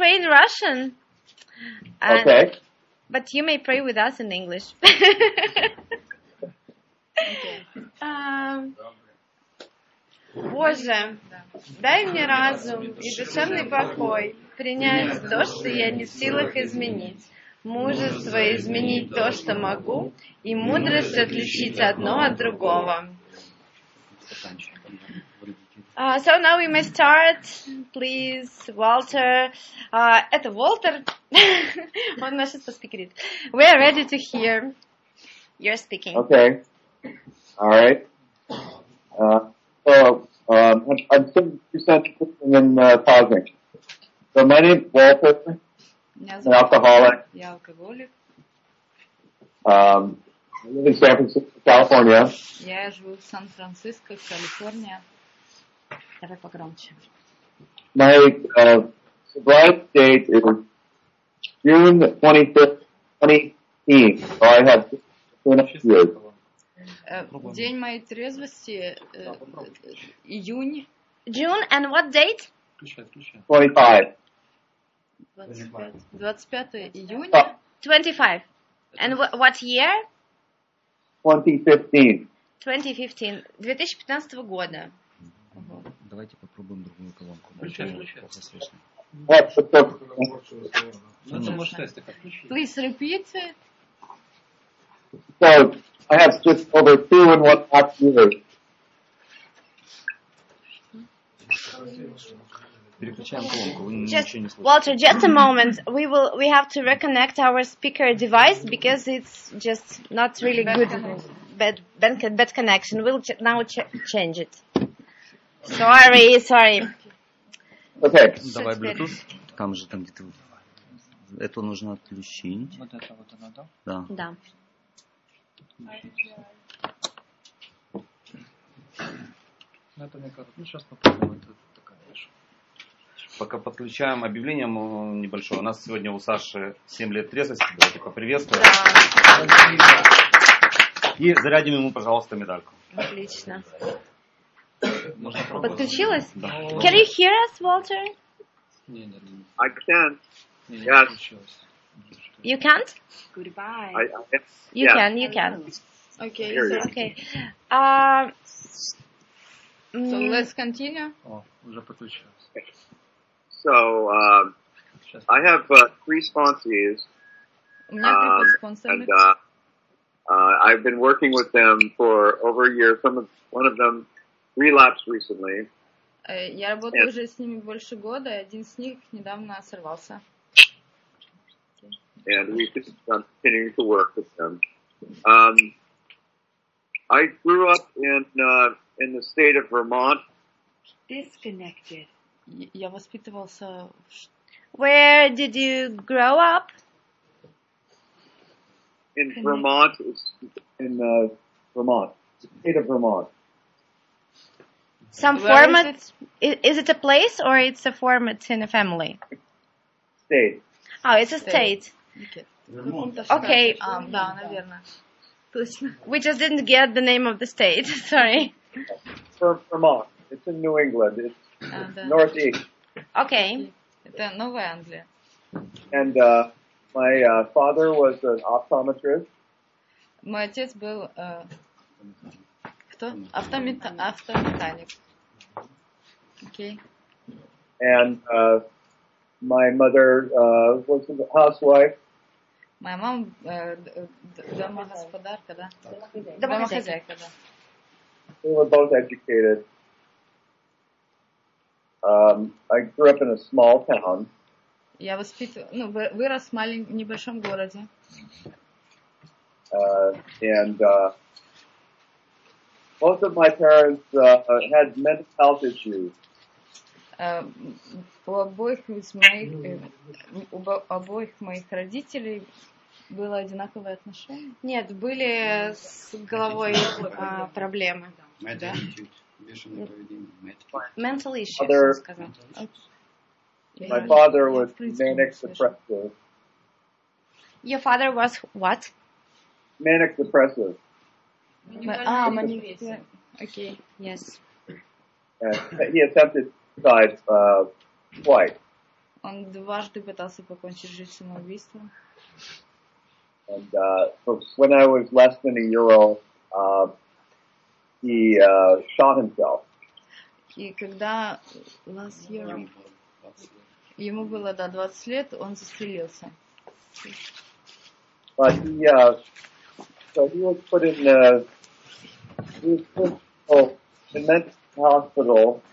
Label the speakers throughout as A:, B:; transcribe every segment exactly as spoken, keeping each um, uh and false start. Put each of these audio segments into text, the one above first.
A: pray in Russian. And,
B: Okay.
A: But you may pray with us in English. um, Боже, дай мне разум и душевный покой принять то, что я не в силах изменить, мужество изменить то, что могу, и мудрость отличить одно от другого. Uh, so now we may start, please, Walter. Uh, это Walter. Он нас сейчас поспикерит. We are ready to hear your speaking.
B: Okay. All right. Uh, so, um, I'm, I'm sitting percent in uh, Cosmic. So my name is Walter. I'm an alcoholic.
C: Я алкоголик.
B: Um, I live in San Francisco, California.
C: Я живу в Сан-Франциско, Калифорния. Давай погромче.
B: My uh, sobriety date is June twenty-fifth, twenty eighteen. So I have two and a half years.
C: День моей трезвости июнь.
A: June and what date?
B: twenty-five.
C: двадцать пятое июня.
A: twenty-five. And wh- what year?
B: twenty fifteen.
A: twenty fifteen. две тысячи пятнадцатого года.
D: Давайте попробуем другую колонку. Плохо слышно.
B: What?
C: Please repeat it.
B: So I have just over two and one half years.
D: Переключаем колонку. Вы
A: Just,
D: ничего не слышите.
A: Walter, just a moment. We will. We have to reconnect our speaker device because it's just not really good. Bad, bad, bad connection. We'll ch- now ch- change it. Sorry, sorry.
B: Okay.
D: Давай Bluetooth. Там же, там где-то... Это нужно отключить.
E: Вот это вот оно, да?
D: Да.
A: Да.
E: Ну, это мне кажется. Ну, сейчас попробуем. Это такая вещь.
F: Пока подключаем объявление небольшое. У нас сегодня у Саши семь лет трезвости. Давайте поприветствуем. И зарядим ему, пожалуйста, медальку.
A: Отлично.
F: Можно пробовать?
A: Подключилась?
F: Да.
A: Can you hear us, Walter?
E: Не, не, не.
B: I can.
E: Не, не
B: Yes.
E: получилось.
A: You can't?
C: Goodbye.
B: I, I,
A: You
B: yeah.
A: can, you can.
C: Okay,
B: Here you
C: so,
A: Okay. Uh,
C: so
A: mm,
C: let's continue.
E: О, уже подключилось.
B: So, um,
E: Сейчас.
B: I have uh, three sponsees,
C: У меня
B: um,
C: три
B: and
C: спонсора.
B: uh, uh, I've been working with them for over a year. Some of, one of them relapsed recently,
C: Я работаю
B: Нет.
C: уже с ними больше года, и один из них недавно сорвался.
B: and we've just been continuing to work with them. Um, I grew up in uh, in the state of Vermont.
C: Disconnected. Я воспитывался в
A: where did you grow up?
B: In
C: Connected.
B: Vermont, it's in uh, Vermont, the state of Vermont.
A: Some
C: Where is
A: format? Is, is it a place or it's a format in a family?
B: State.
A: Oh, it's a
C: State.
A: state. Okay.
C: А, да, наверное. Точно.
A: We just didn't get the name of the state. Sorry.
B: Ver- Vermont. It's in New England. It's
C: А, да.
B: northeast.
A: Okay.
C: Это Новая Англия.
B: And uh, my uh, father was an optometrist.
C: Мой отец был э, кто? Автомета- автомеханик. Окей.
B: And uh, my mother uh, was a housewife.
C: Моя мама э, д- д- домогосподарка, да?
A: Домохозяйка.
C: Домохозяйка, да.
B: They were both educated. Um, I grew up in a small town.
C: Я воспитывала, ну, вы- вырос в маленьком, небольшом городе.
B: Uh, and uh, both of my parents uh, had mental health issues.
C: Э, У обоих из моих, э, у бо- обоих моих родителей было одинаковое отношение.
A: Нет, были с головой а, проблемы.
C: Да.
A: Mental issues,
B: Other-
A: он сказал.
B: My father was manic depressive.
A: Your father was what?
B: Manic depressive.
C: А, мани- Окей.
A: Yes.
B: And he attempted suicide uh, twice.
C: Он дважды пытался покончить жизнь самоубийством.
B: And uh, so when I was less than a year old, uh, he uh, shot himself.
C: И когда last year, ему было, да, двадцать лет, он застрелился.
B: But he, uh, so he was put in, uh, he was put oh, in mental hospital.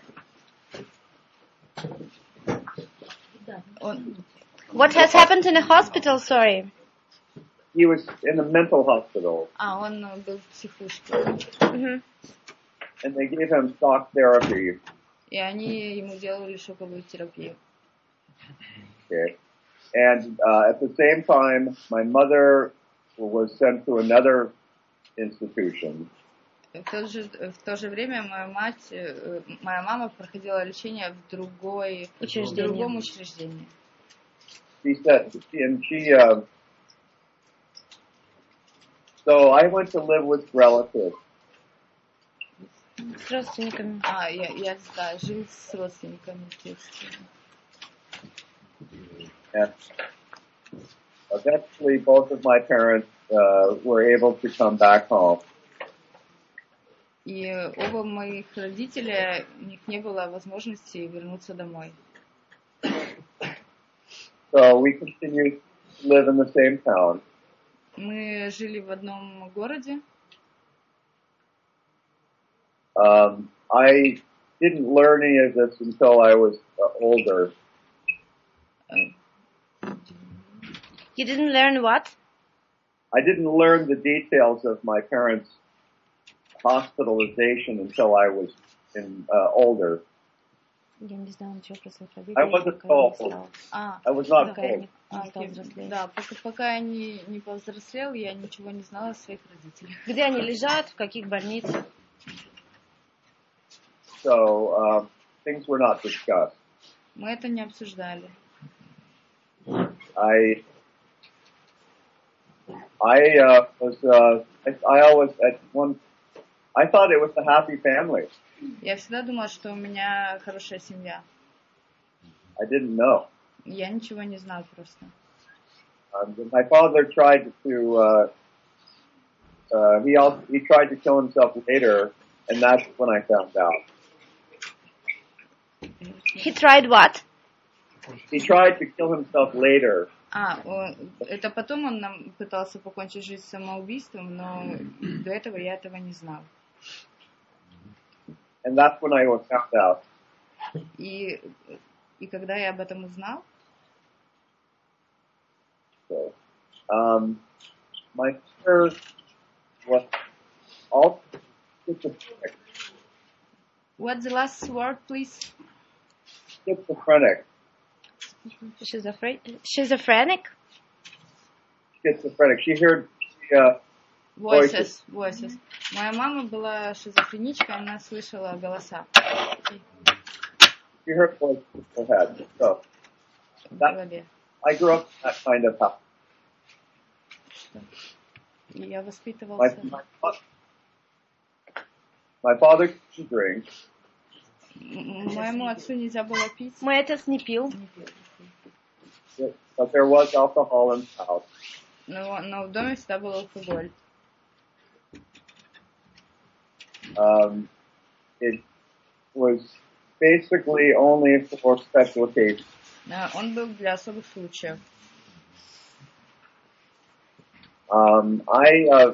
C: Он,
A: What has happened in a hospital? Sorry.
B: He was in a mental hospital.
C: а, он был в психушке.
A: Mhm.
B: And they gave him shock therapy.
C: И они ему делали шоковую терапию.
B: Okay. And uh, at the same time, my mother was sent to another institution.
C: В то же, в то же время моя мать, э, моя мама проходила лечение в другой, в другом учреждении.
B: She said, and she, uh, so I went to live with relatives.
A: С родственниками.
C: А, я, я да, жил с родственниками.
B: And eventually both of my parents uh, were able to come back home.
C: И оба моих родителя, у них не было возможности вернуться домой.
B: So we continued to live in the same town.
C: Мы жили в одном городе.
B: Um, I didn't learn any of this until I was uh, older.
A: You didn't learn what?
B: I didn't learn the details of my parents' hospitalization until I was in uh, older. I wasn't told.
C: А,
B: I was not told.
C: а, окей. Да, пока, пока я не, не повзрослел, я ничего не знала о своих родителях.
A: Где они лежат, в каких больницах?
B: So uh, things were not discussed.
C: Мы это не обсуждали.
B: I I uh, was uh, I, I always at one I thought it was a happy family.
C: Я всегда думала, что у меня хорошая семья.
B: I didn't know.
C: Я ничего не знала просто.
B: Um, my father tried to uh, uh, he also he tried to kill himself later, and that's when I found out.
A: He tried what?
B: He tried to kill himself later.
C: А, он, это потом он нам пытался покончить жизнь самоубийством, но до этого я этого не знала.
B: And that's when I found out.
C: И, и когда я об этом узнал,
B: So, um, my sister was also schizophrenic.
C: what's the last word, please?
B: Schizophrenic.
A: Schizophrenic? Schizophrenic?
B: Schizophrenic. She heard uh,
C: Voices, voices. Моя мама была шизофреничка, она слышала голоса.
B: she heard voices in her head. So
C: В
B: that,
C: голове.
B: I grew up in that kind of house.
C: И я
B: My,
C: воспитывался.
B: my, fa- my father could drink.
C: М- Моему отцу нельзя было пить.
A: Мой отец не пил.
B: But there was alcohol in the house.
C: Но, но в доме всегда был алкоголь.
B: Um, it was basically only for special occasions.
C: А, Он был для особых случаев.
B: Um, I uh,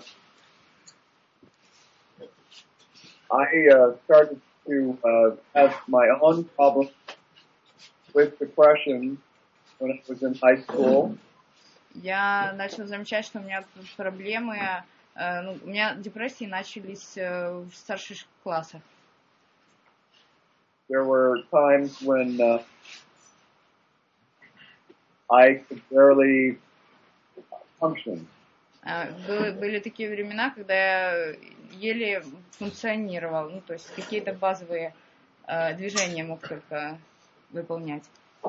B: I uh, started to uh, have my own problems with depression when I was in high school.
C: Я начала замечать, что у меня проблемы, э, ну, у меня депрессии начались э, в старших классах.
B: There were times when uh, I could barely function.
C: Э, Были, были такие времена, когда я еле функционировал, ну, то есть какие-то базовые э, движения мог только выполнять.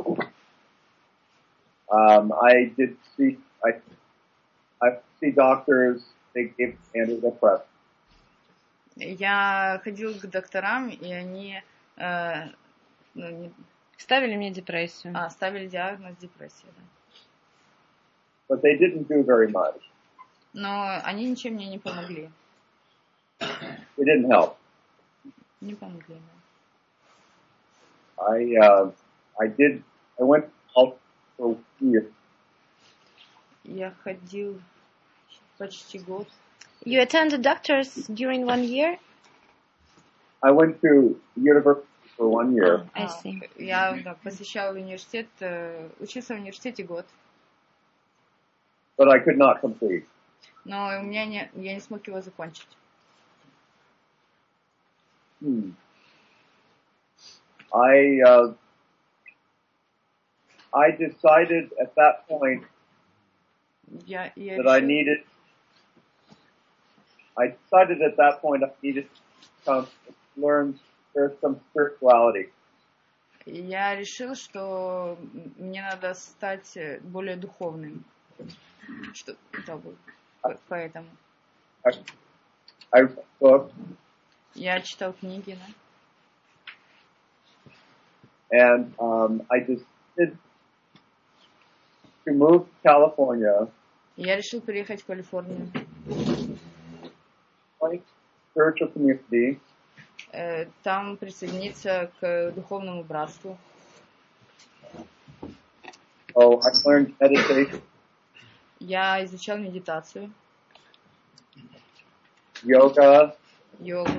B: Um, I did see I I see doctors. They gave antidepressants.
C: Я ходил к докторам, и они, э, ну, не-
A: Ставили мне депрессию.
C: А, ставили диагноз депрессия, да.
B: But they didn't do very much.
C: Но они ничем мне не помогли.
B: They didn't help.
C: Не помогли, да.
B: I uh, I did. I went out for a year.
C: Я ходил почти год.
A: You attended doctors during one year?
B: I went to university for one year.
A: I see.
C: Я да, посещал университет, учился в университете год.
B: But I could not complete.
C: Но у меня не, я не смог его закончить.
B: Hmm. I uh, I decided at that point
C: Я, я
B: that
C: решил,
B: I needed. I decided at that point I needed to learn there's some spirituality.
C: я решил, что мне надо стать более духовным. Что, да, поэтому.
B: I, I read books.
C: Я читал книги, да.
B: And um, I decided to move to California.
C: Я решил переехать в Калифорнию.
B: Like spiritual community.
C: Там присоединиться к духовному братству.
B: Oh, I learned meditation.
C: Я изучал медитацию.
B: Yoga.
C: Йогу.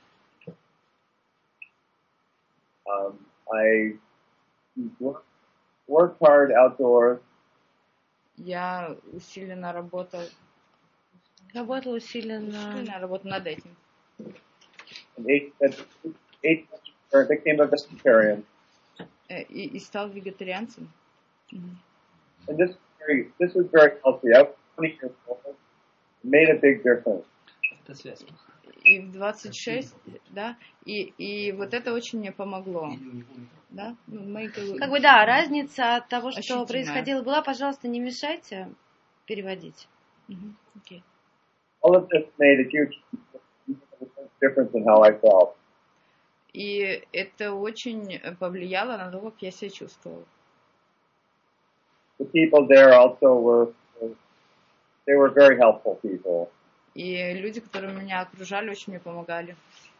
B: Um, I work, worked hard outdoors.
C: Я усиленно работал.
A: Работал усиленно.
C: Усиленно работал над этим.
B: And ate, ate, or became a vegetarian.
C: И, и стал вегетарианцем.
B: And this is very, this is very healthy. I was twenty years old. It made a big difference.
C: И в двадцать шесть, да, и, и вот это очень мне помогло. Да?
A: Как бы, да, разница от того, что
C: ощутимая.
A: происходило, была, пожалуйста, не мешайте переводить.
C: Mm-hmm. Okay.
B: All of this made a huge difference in how I felt.
C: И это очень повлияло на то, как я себя чувствовала.
B: The people there also were, they were very helpful people.
C: И люди, которые меня окружали, очень мне помогали.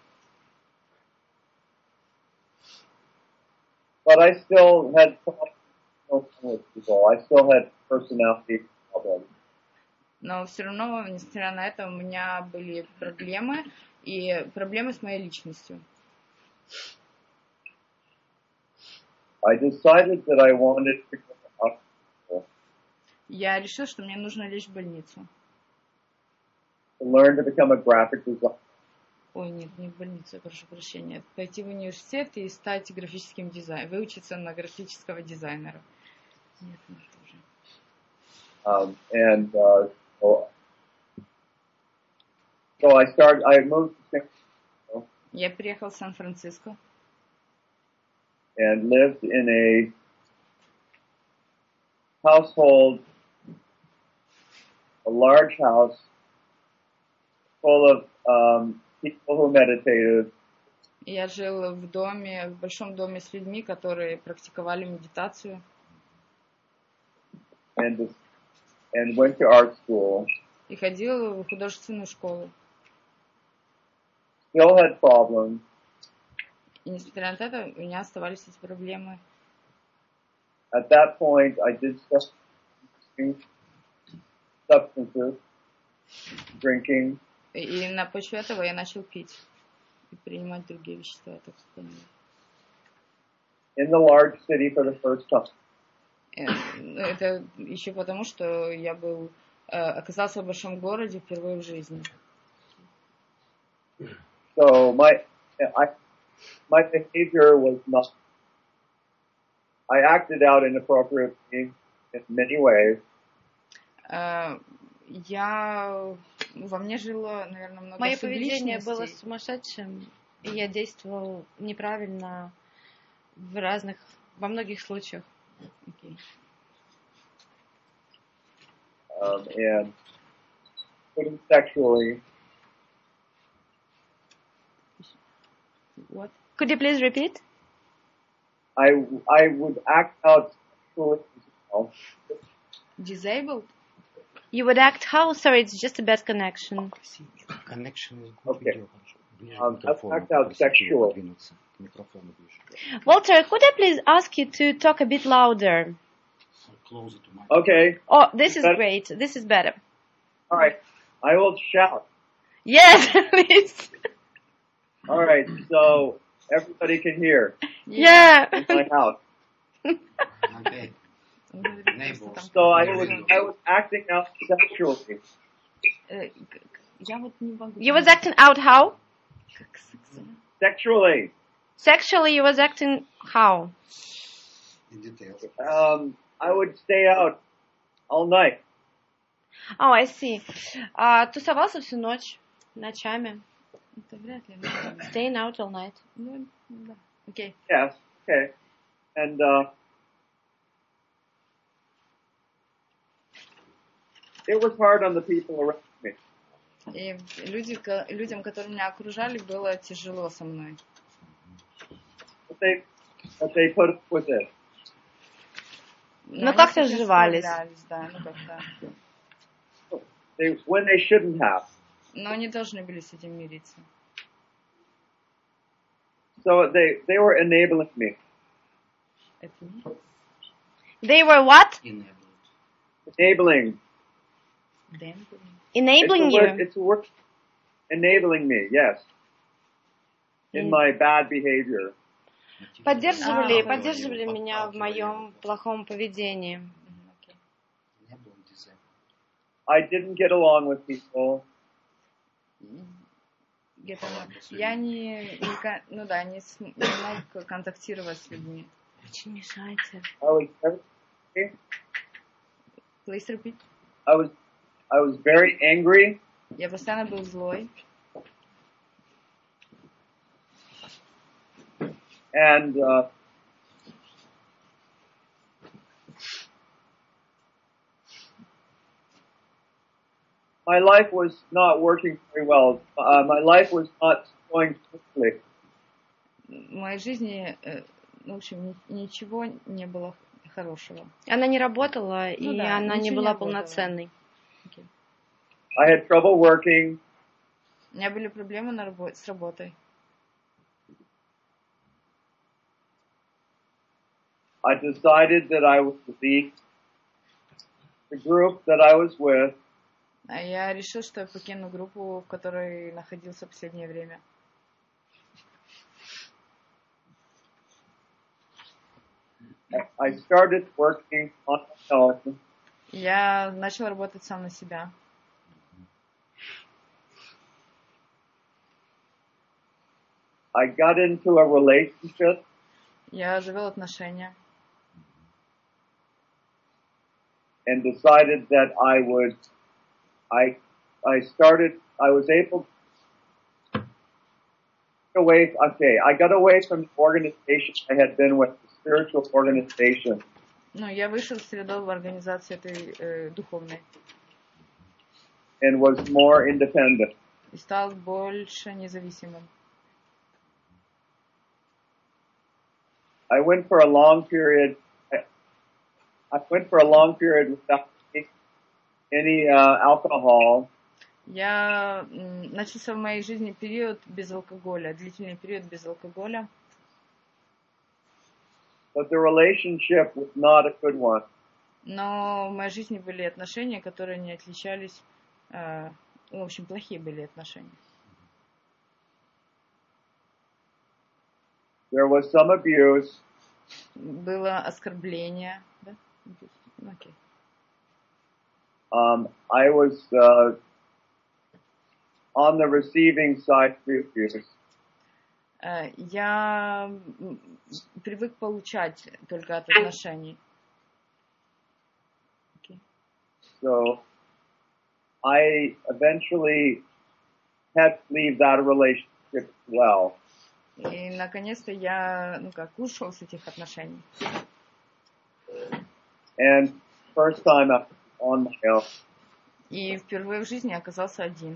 B: But I still had problems with people. I still had personality problems.
C: Но все равно, несмотря на это, у меня были проблемы, и проблемы с моей личностью.
B: I decided that I wanted to go to hospital.
C: Я решила, что мне нужно лечь в больницу.
B: To learn to become a graphic designer.
C: Ой, нет, не в больницу, я прошу прощения. Пойти в университет и стать графическим дизайнером, выучиться на графического дизайнера. Нет, нет, тоже.
B: Um, and uh, so, so I started. I moved to San Francisco.
C: Я приехал в Сан-Франциско.
B: And lived in a household, a large house full of um, people who meditated.
C: Я жил в доме, в большом доме с людьми, которые практиковали медитацию.
B: And and went to art school.
C: И ходил в художественную школу.
B: Still had problems.
C: И несмотря на это, у меня оставались эти проблемы.
B: At that point, I did substances, drinking.
C: И на почве этого я начал пить и принимать другие вещества, так сказать.
B: In the large city for the first time.
C: Это еще потому, что я был оказался в большом городе впервые в жизни.
B: So my I, my behavior was not. I acted out inappropriately in many ways.
C: Uh, я во мне жило, наверное, много
A: Мое поведение
C: субличностей.
A: было сумасшедшим, и я действовал неправильно в разных, во многих случаях.
C: Okay.
B: Um, and couldn't sexually.
C: What?
A: Could you please repeat?
B: I, I would act out sexually as well.
C: Disabled?
A: You would act how? Sorry, it's just a bad connection.
B: Okay. Um, I would act out sexually.
A: Walter, could I please ask you to talk a bit louder?
B: Okay.
A: Oh, this is
B: That-
A: great. This is better.
B: All right. I will shout.
A: Yes, please.
B: All right. So everybody can hear
A: Yeah.
B: in my house. So I was, I was acting out sexually.
C: Э, к- к- Я вот не могу.
A: You was acting out how?
C: Как сексуально.
B: Sexually.
A: Sexually, you was acting how?
B: Um, I would stay out all night.
A: Oh, I see. А, тусовался всю ночь, ночами.
C: Это вряд ли. наверное.
A: Staying out all night.
C: Ну, да. Окей.
B: Yes. Okay. And, uh, it was hard on the people around me.
C: И люди, ко- людям, которые меня окружали, было тяжело со мной.
B: But they, but they put up with it.
C: Но
A: Ну,
C: они
A: как-то
C: с этим
A: сживались.
C: справлялись, да, ну как-то.
B: They, when they shouldn't have.
C: Но они должны были с этим мириться.
B: So they, they were enabling me.
C: Это не...
A: They were what?
B: Enabling.
C: Демпинг.
A: Enabling
B: it's a word,
A: you.
B: it's a word. Enabling me, yes. In
A: Mm.
B: my bad behavior.
A: Поддерживали,
C: А,
A: поддерживали меня в моем плохом поведении.
C: Мгм, окей.
B: I didn't get along with people.
C: Где-то, ну, я не, не ко- ну да, не, см- не мог контактировать с людьми.
A: Очень мешайте.
B: I was very,
C: Please repeat.
B: I was, I was very angry.
C: Я постоянно был злой.
B: And, uh, my life was not working very well. Uh, my life was not going smoothly.
C: В моей жизни, э, ну, в общем, ни- ничего не было хорошего.
A: Она не работала,
C: Ну
A: и
C: да,
A: она не
C: ничего
A: была
C: не работало.
A: полноценной.
C: Окей.
B: I had trouble working.
C: У меня были проблемы на рабо- с работой.
B: I decided that I would leave the group that I was with.
C: А я решил, что я покину группу, в которой находился в последнее время.
B: I started working on my own.
C: Я начал работать сам на себя.
B: I got into a relationship.
C: Я завел отношения.
B: And decided that I would, I, I started, I was able to get away, okay, I got away from the organization I had been with, the spiritual organization,
C: Ну, я вышел из средовой организации этой э, духовной
B: and was more independent.
C: и стал больше независимым.
B: I went for a long period, I, I went for a long period without taking any uh, alcohol.
C: Я м, начался в моей жизни период без алкоголя, длительный период без алкоголя,
B: But the relationship was not a good one.
C: но в моей жизни были отношения, которые не отличались, э, ну, в общем, плохие были отношения.
B: There was some abuse.
C: Было оскорбление, да? Ну, окей.
B: Um, I was uh, on the receiving side of abuse.
C: Э, Я м, привык получать только от отношений. Окей.
B: So I eventually had to leave that relationship as well.
C: И наконец-то я, ну как, ушел с этих отношений.
B: And first time I was on my own.
C: И впервые в жизни оказался один.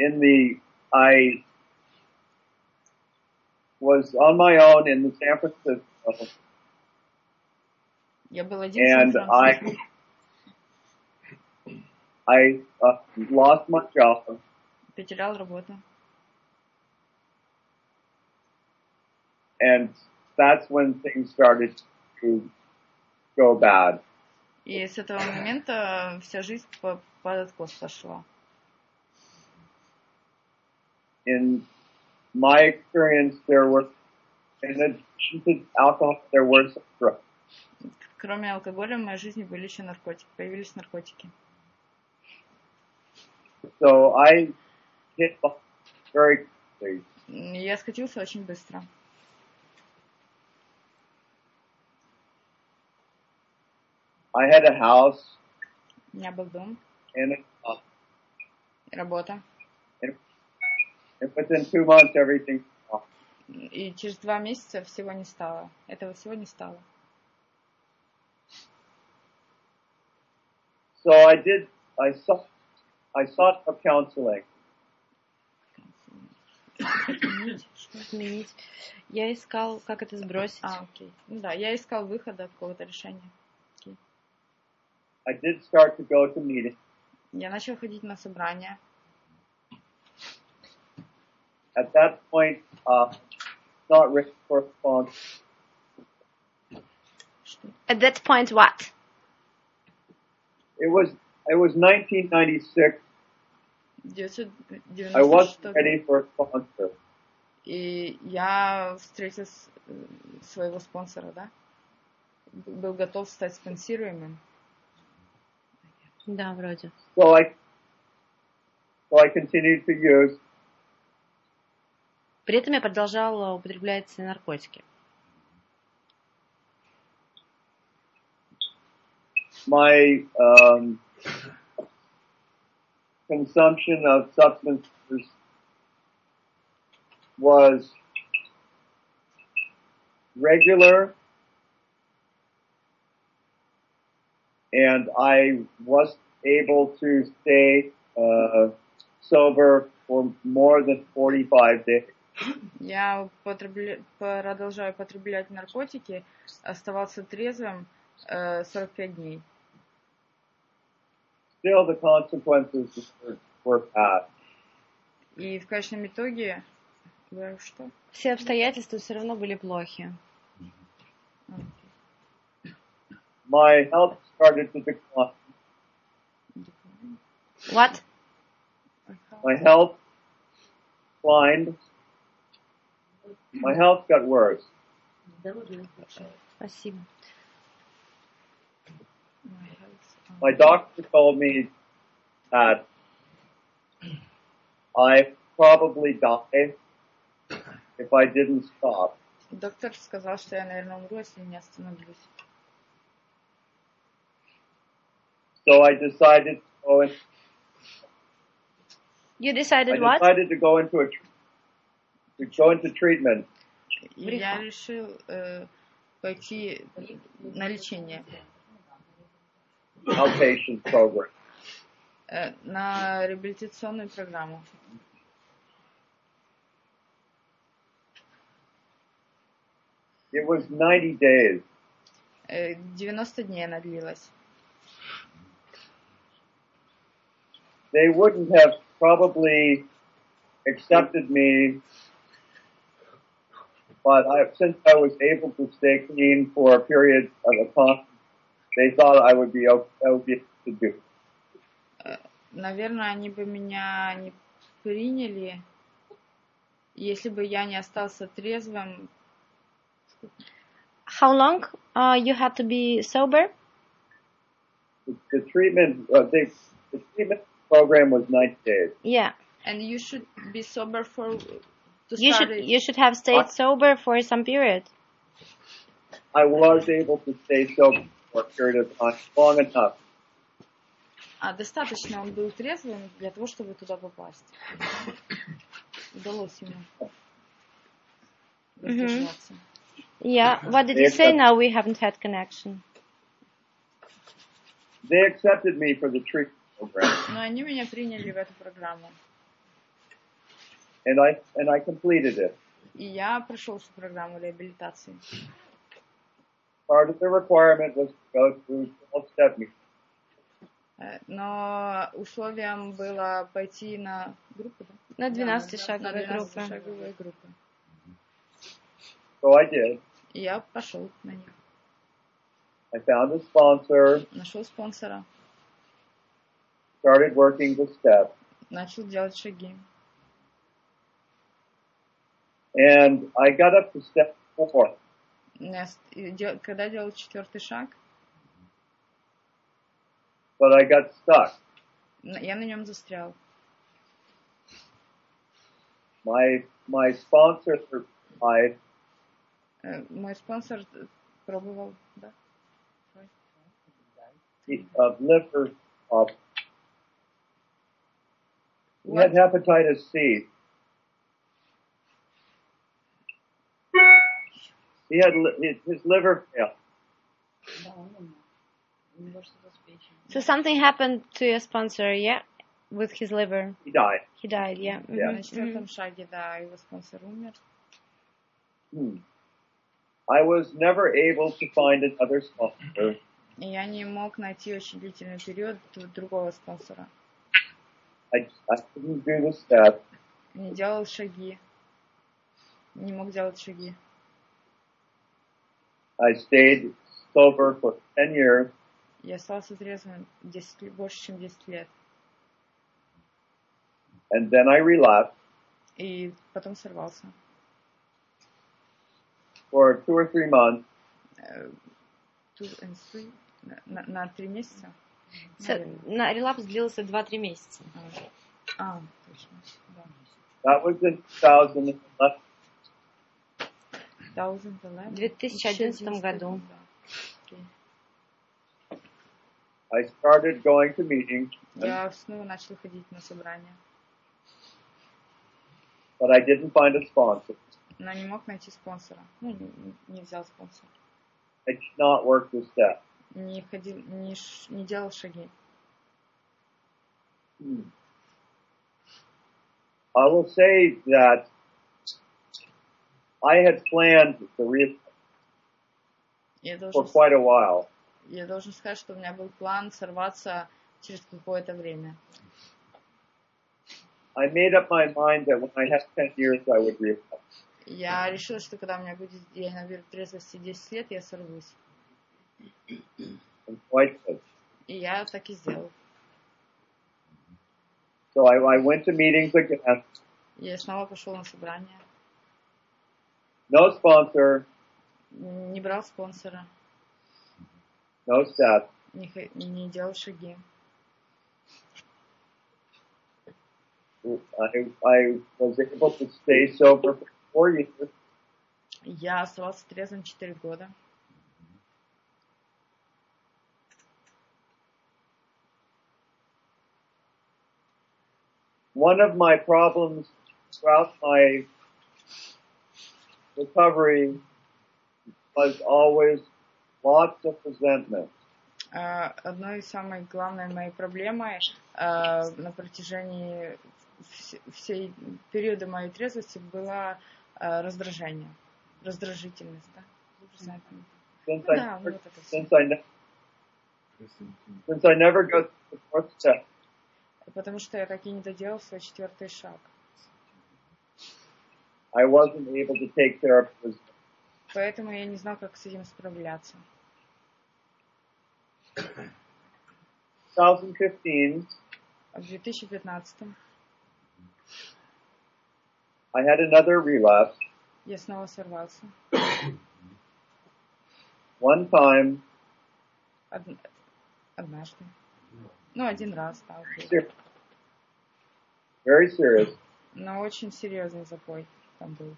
B: in the, I was on my own in the San Francisco.
C: Я был один в
B: And
C: Сан-Франциско.
B: I, I uh, lost my job.
C: Потерял работу.
B: And that's when things started to go bad.
C: И с этого момента вся жизнь по- под откос пошла.
B: In my experience, there were, in addition to alcohol, there were some drugs.
C: Кроме алкоголя в моей жизни были еще наркотики, появились наркотики.
B: So I hit very quickly.
C: Я скатился очень быстро.
B: I had a house
C: У меня был дом,
B: and a job.
C: работа.
B: And, and within two months, everything stopped.
C: И через два месяца всего не стало. Этого всего не стало.
B: So I did, I sought, I sought for counseling.
A: Изменить. Я искал, как это сбросить.
C: А, окей. Ну да, я искал выхода, какого-то решения. Окей.
B: I did start to go to meetings.
C: Я начал ходить на собрания.
B: At that point, uh, not ready for response.
A: At that point, what?
B: It was, it was nineteen ninety-six.
C: девятьсот девяносто
B: I wasn't
C: шестой
B: ready for a sponsor.
C: И я встретил с- своего спонсора, да? Был готов стать спонсируемым.
A: Да, вроде.
B: So I, so I continued to use.
A: При этом я продолжала употреблять наркотики.
B: My um, consumption of substances was regular, and I was able to stay uh, sober for more than forty-five days.
C: Я употребля- продолжаю употреблять наркотики, оставался трезвым э, сорок пять дней.
B: Still, the consequences were, were bad.
C: И в конечном итоге... Вы что?
A: Все обстоятельства все равно были плохи.
B: My health started to decline.
A: What?
B: My health declined. My health got worse.
A: Спасибо.
B: My doctor told me that I probably die if I didn't stop.
C: Доктор сказал, что я, наверное, умру, если не остановлюсь.
B: So I decided to go in,
A: You
B: I
A: decided what?
B: decided to go into a tr- to go into treatment.
C: И я решил э, пойти на лечение,
B: Outpatient program.
C: э, на реабилитационную программу.
B: It was ninety days.
C: Э, девяносто дней она длилась.
B: They wouldn't have probably accepted me, but I, since I was able to stay clean for a period of a time, they thought I would be okay, I would be able to do.
C: Э, наверное, они бы меня не приняли, если бы я не остался трезвым.
A: How long uh, you had to be sober?
B: The, the treatment, uh, they, the treatment program was ninety days.
A: Yeah.
C: And you should be sober for to
A: You
C: start
A: should
C: it.
A: you should have stayed sober for some period.
B: I was able to stay sober for a period of time long enough.
C: А достаточно он был трезвым для того, чтобы туда попасть. Удалось ему воздержаться.
A: Yeah. What did you say now? We haven't had connection.
B: They accepted me for the treatment program.
C: Но они меня приняли в эту программу.
B: and I and I completed it.
C: И я прошел всю программу реабилитации.
B: Part of the requirement was to go through twelve-step meetings.
C: Но условием было пойти на группу, да?
A: На двенадцатишаговые группы.
C: двенадцатишаговые группы.
B: So I did.
C: И я пошел на них.
B: I found a sponsor.
C: Нашел спонсора.
B: Started working the steps.
C: Начал делать шаги.
B: And I got up to step four.
C: Когда делал четвертый шаг,
B: but I got stuck.
C: Я на нем застрял.
B: My my sponsor tried.
C: Мой спонсор пробовал, да?
B: Of liver. Of, he had hepatitis C. He had his, his liver failed.
A: So something happened to your sponsor, yeah, with his liver.
B: He died.
A: He died, yeah.
B: Yeah.
C: На четвертом шаге, да, его спонсор умер.
B: Hmm. I was never able to find another sponsor.
C: И я не мог найти очень длительный период другого спонсора.
B: I, I couldn't do the steps.
C: Не делал шаги. Не мог делать шаги.
B: I stayed sober for ten years.
C: Я остался трезвым десять, больше, чем десять лет.
B: And then I relapsed.
C: И потом сорвался.
B: For two or three months.
C: Two and three? На, на три месяца?
A: So, на релапс длился два-три месяца.
C: А, точно. Да.
B: That was in twenty eleven.
A: В две тысячи одиннадцатом году.
B: I started going to meetings.
C: Я снова начал ходить на собрания.
B: But I didn't find a sponsor.
C: Но не мог найти спонсора. Ну, не, не взял спонсора.
B: I did not work the steps.
C: Не ходил, не, не делал шаги.
B: Hmm. I will say that I had planned the re- for quite a while.
C: Я должен сказать, что у меня был план сорваться через какое-то время.
B: I made up my mind that when I had ten years, I would relapse.
C: Я решила, что когда у меня будет, я наберу трезвости десять лет, я сорвусь.
B: And quite good.
C: И я так и сделал.
B: So I, I went to meetings again.
C: Я снова пошел на собрание.
B: No sponsor.
C: Не брал спонсора.
B: No steps.
C: Не, не делал шаги.
B: I, I was able to stay sober for four years.
C: Я оставался трезвым четыре года.
B: One of my problems throughout my recovery was always lots of resentment.
C: Uh, одной из самых главных моей проблемой uh, на протяжении вс- всей периода моей трезвости было uh, раздражение, раздражительность, да?
B: Since,
C: ну,
B: I,
C: да,
B: never,
C: вот это
B: since, I ne- since I never got to the fourth step.
C: Потому что я так и не доделал свой четвертый шаг.
B: I wasn't able to take care of this.
C: Поэтому я не знал, как с этим справляться.
B: twenty fifteen.
C: В две тысячи пятнадцатом
B: I had another relapse.
C: Я снова сорвался.
B: One time.
C: Од... Однажды. Ну, один раз, да.
B: Okay. Very serious.
C: Но очень серьезный запой там был.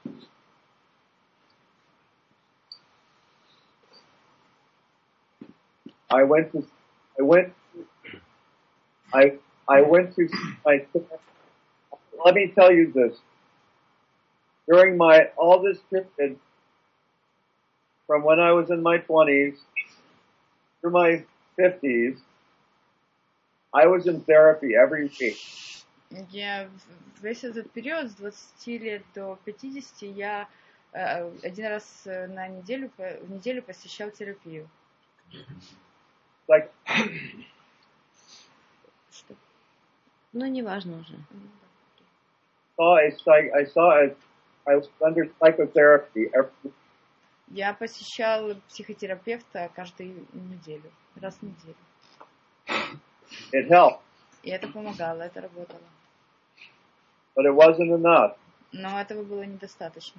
B: I went to, I went, I, I went to my, let me tell you this. During my, all this period, from when I was in my twenties through my fifties, I was in therapy every week.
C: Я весь этот период с двадцати лет до пятидесяти я э, один раз на неделю, в неделю посещал терапию.
B: Like,
C: Что?
A: Ну, неважно уже.
B: saw a psych, I saw a, I was under psychotherapy every
C: Я посещал психотерапевта каждую неделю, раз в неделю.
B: It helped,
C: И это помогало, это работало.
B: but it wasn't enough.
C: Но этого было недостаточно.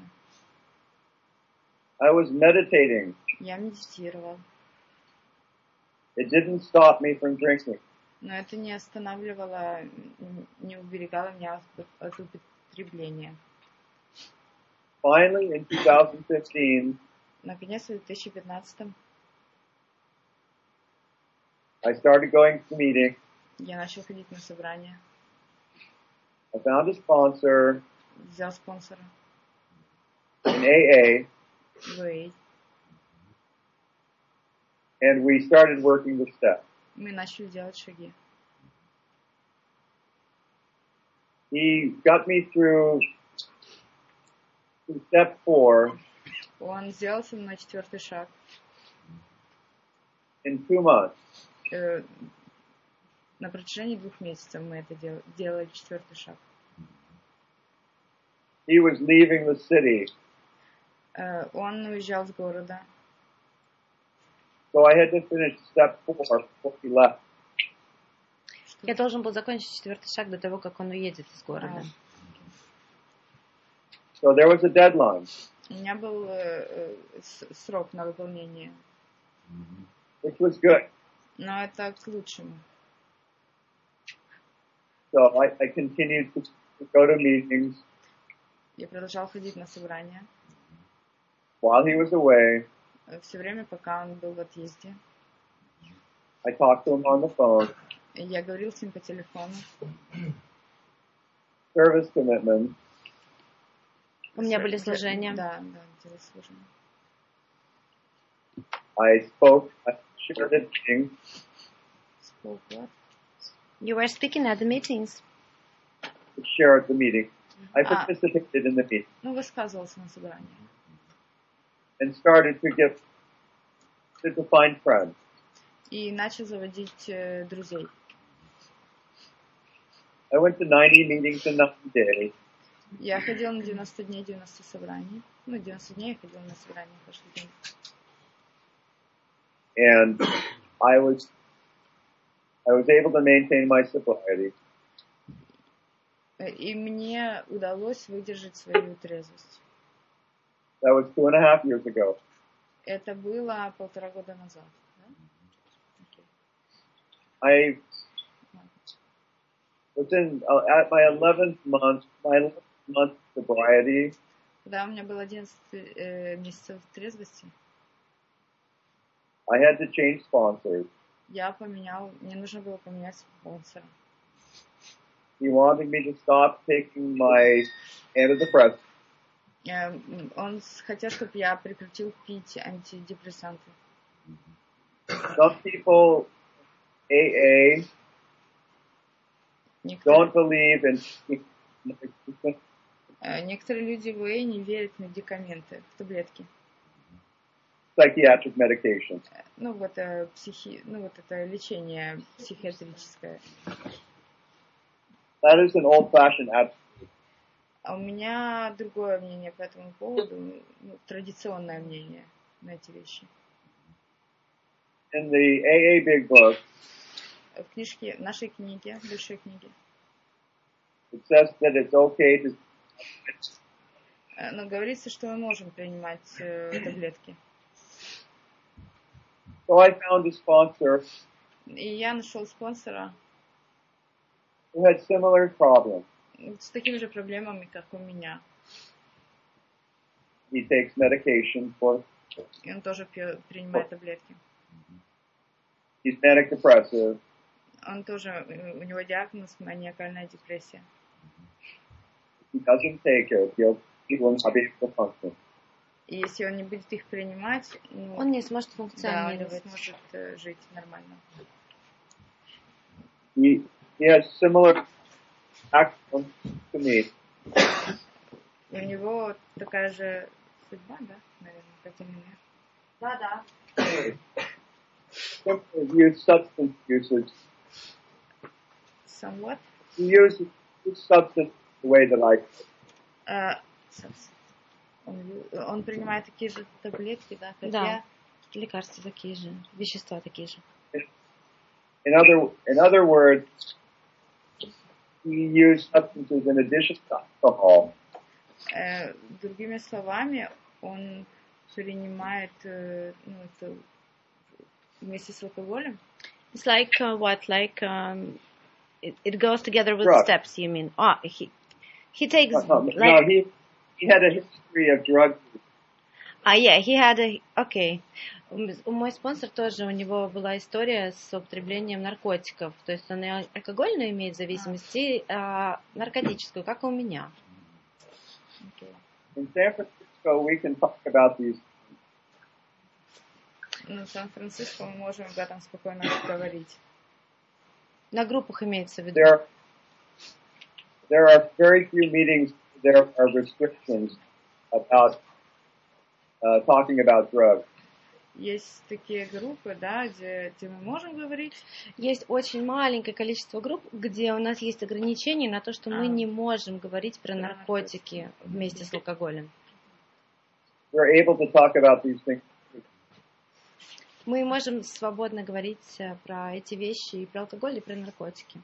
B: I was meditating.
C: Я медитировал.
B: It didn't stop me from drinking.
C: Но это не останавливало, не уберегало меня от употребления.
B: Finally, in twenty fifteen,
C: Наконец, в две тысячи пятнадцатом
B: I started going to meetings.
C: я начал ходить на собрания.
B: I found a sponsor
C: Взял спонсора
B: in A A,
C: в эй.
B: and we started working the steps.
C: Мы начали делать шаги.
B: He got me through to step four
C: Он сделал со мной четвертый шаг.
B: in two months.
C: Э, на протяжении двух месяцев мы это дел- делали, четвертый шаг.
B: He was leaving the city,
C: Э, он уезжал с города.
B: so I had to finish step four before he left.
A: Я должен был закончить четвертый шаг до того, как он уедет из города.
B: So there was a deadline,
C: У меня был э, э, с- срок на выполнение.
B: which was good.
C: Но это к лучшему.
B: So I, I continued to, to go to meetings
C: Я продолжал ходить на собрания.
B: while he was away.
C: Все время, пока он был в отъезде.
B: I talked to him on the phone.
C: Я говорил с ним по телефону.
B: Service commitment.
A: У меня были служения.
C: Да, да, делал служение.
B: I spoke. I shared at meetings.
C: Spoke what?
A: You were speaking at the meetings.
B: Share at the meeting. I
C: Ah.
B: participated in the meeting
C: Ну, высказывался на собрании.
B: and started to get to, to find friends.
C: И начал заводить э, друзей.
B: I went to ninety meetings in ninety days.
C: Я ходил на девяносто дней, девяносто собраний. Ну, девяносто дней я ходил на собрания каждый день.
B: And I was I was able to maintain my sobriety.
C: Э, И мне удалось выдержать свою трезвость.
B: That was two and a half years ago.
C: Это было полтора года назад. Да? Окей.
B: I was in uh, at my eleventh month, my eleventh month sobriety.
C: Когда у меня было одиннадцать э, месяцев трезвости,
B: I had to change sponsors.
C: я поменял, мне нужно было поменять спонсора.
B: He wanted me to stop taking my antidepressants.
C: Э, м, Он с- хотел, чтобы я прекратил пить антидепрессанты.
B: Some people A A
C: Некоторые,
B: don't believe in
C: э, некоторые люди в эй не верят в медикаменты, в таблетки.
B: psychiatric medication.
C: Ну вот, э, психи... ну, вот это лечение психиатрическое.
B: That is an old-fashioned attitude.
C: А у меня другое мнение по этому поводу, ну, традиционное мнение на эти вещи.
B: In the A A Big Book,
C: В книжке, в нашей книге, большой книге,
B: it says that it's okay to
C: э, но говорится, что мы можем принимать э, таблетки.
B: So I found a sponsor
C: И я нашел спонсора
B: who had similar problems.
C: с такими же проблемами, как у меня.
B: He takes medication for,
C: И он тоже пьет, принимает таблетки.
B: he's manic depressive.
C: Он тоже, э, у него диагноз маниакальная депрессия.
B: He doesn't take it. He'll, he will not be able to function.
C: И если он не будет их принимать, ну,
A: Он не сможет
C: да, он не
A: функционировать.
C: сможет э, жить нормально.
B: He, he has similar background to me.
C: У него такая же судьба, да, наверное, как и у меня.
A: Да, да.
B: Simply use substance usage.
C: Somewhat.
B: He uses substance the way that I do.
C: Uh, он, он принимает такие же таблетки, да, как
A: Да.
C: я.
A: Лекарства такие же, вещества такие же.
B: In other, in other words, he used substances in addition to alcohol.
C: Uh, другими словами, он принимает, uh, ну, это вместе с алкоголем.
A: It's like uh, what? Like um, it, it goes together with
B: Drugs.
A: steps. You mean? Oh, he he takes
B: No, no,
A: like.
B: no, he he had a history of drug use.
A: А, yeah, he had a... Окей. Okay. Мой спонсор тоже, у него была история с употреблением наркотиков. То есть он и алкогольную имеет зависимость, и а, наркотическую, как и у меня.
C: Okay.
B: In San Francisco, we can talk about these.
C: Ну, в Сан-Франциско мы можем об этом спокойно говорить.
A: На группах имеется в виду.
B: There, there are very few meetings. There are restrictions about uh, talking about drugs.
C: Есть такие группы, да, где, где мы можем говорить.
A: Есть очень маленькое количество групп, где у нас есть ограничения на то, что мы
C: А.
A: не можем говорить про наркотики вместе с алкоголем.
B: We're able to talk about these things.
A: Мы можем свободно говорить про эти вещи, и про алкоголь, и про наркотики.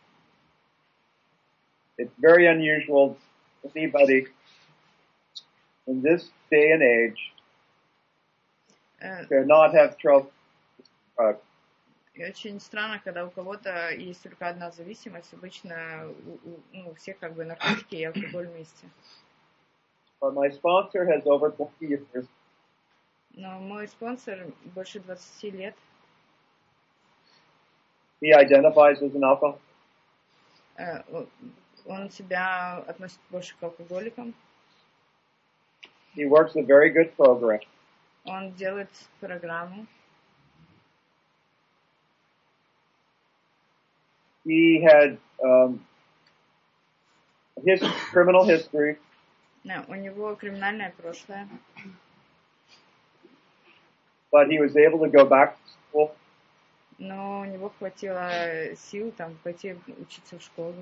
B: It's very unusual for anybody in this day and age
C: Э,
B: to not have trouble with drugs.
C: И очень странно, когда у кого-то есть только одна зависимость. Обычно у, у, ну, у всех как бы наркотики и алкоголь вместе.
B: But my sponsor has over twenty years.
C: Но мой спонсор больше двадцати лет.
B: He identifies as an alcoholic.
C: Э, он себя относит больше к алкоголикам.
B: He works a very good program.
C: Он делает программу.
B: He had um, his criminal history.
C: Да, у него криминальное прошлое.
B: But he was able to go back to school.
C: Но у него хватило сил там пойти учиться в школу.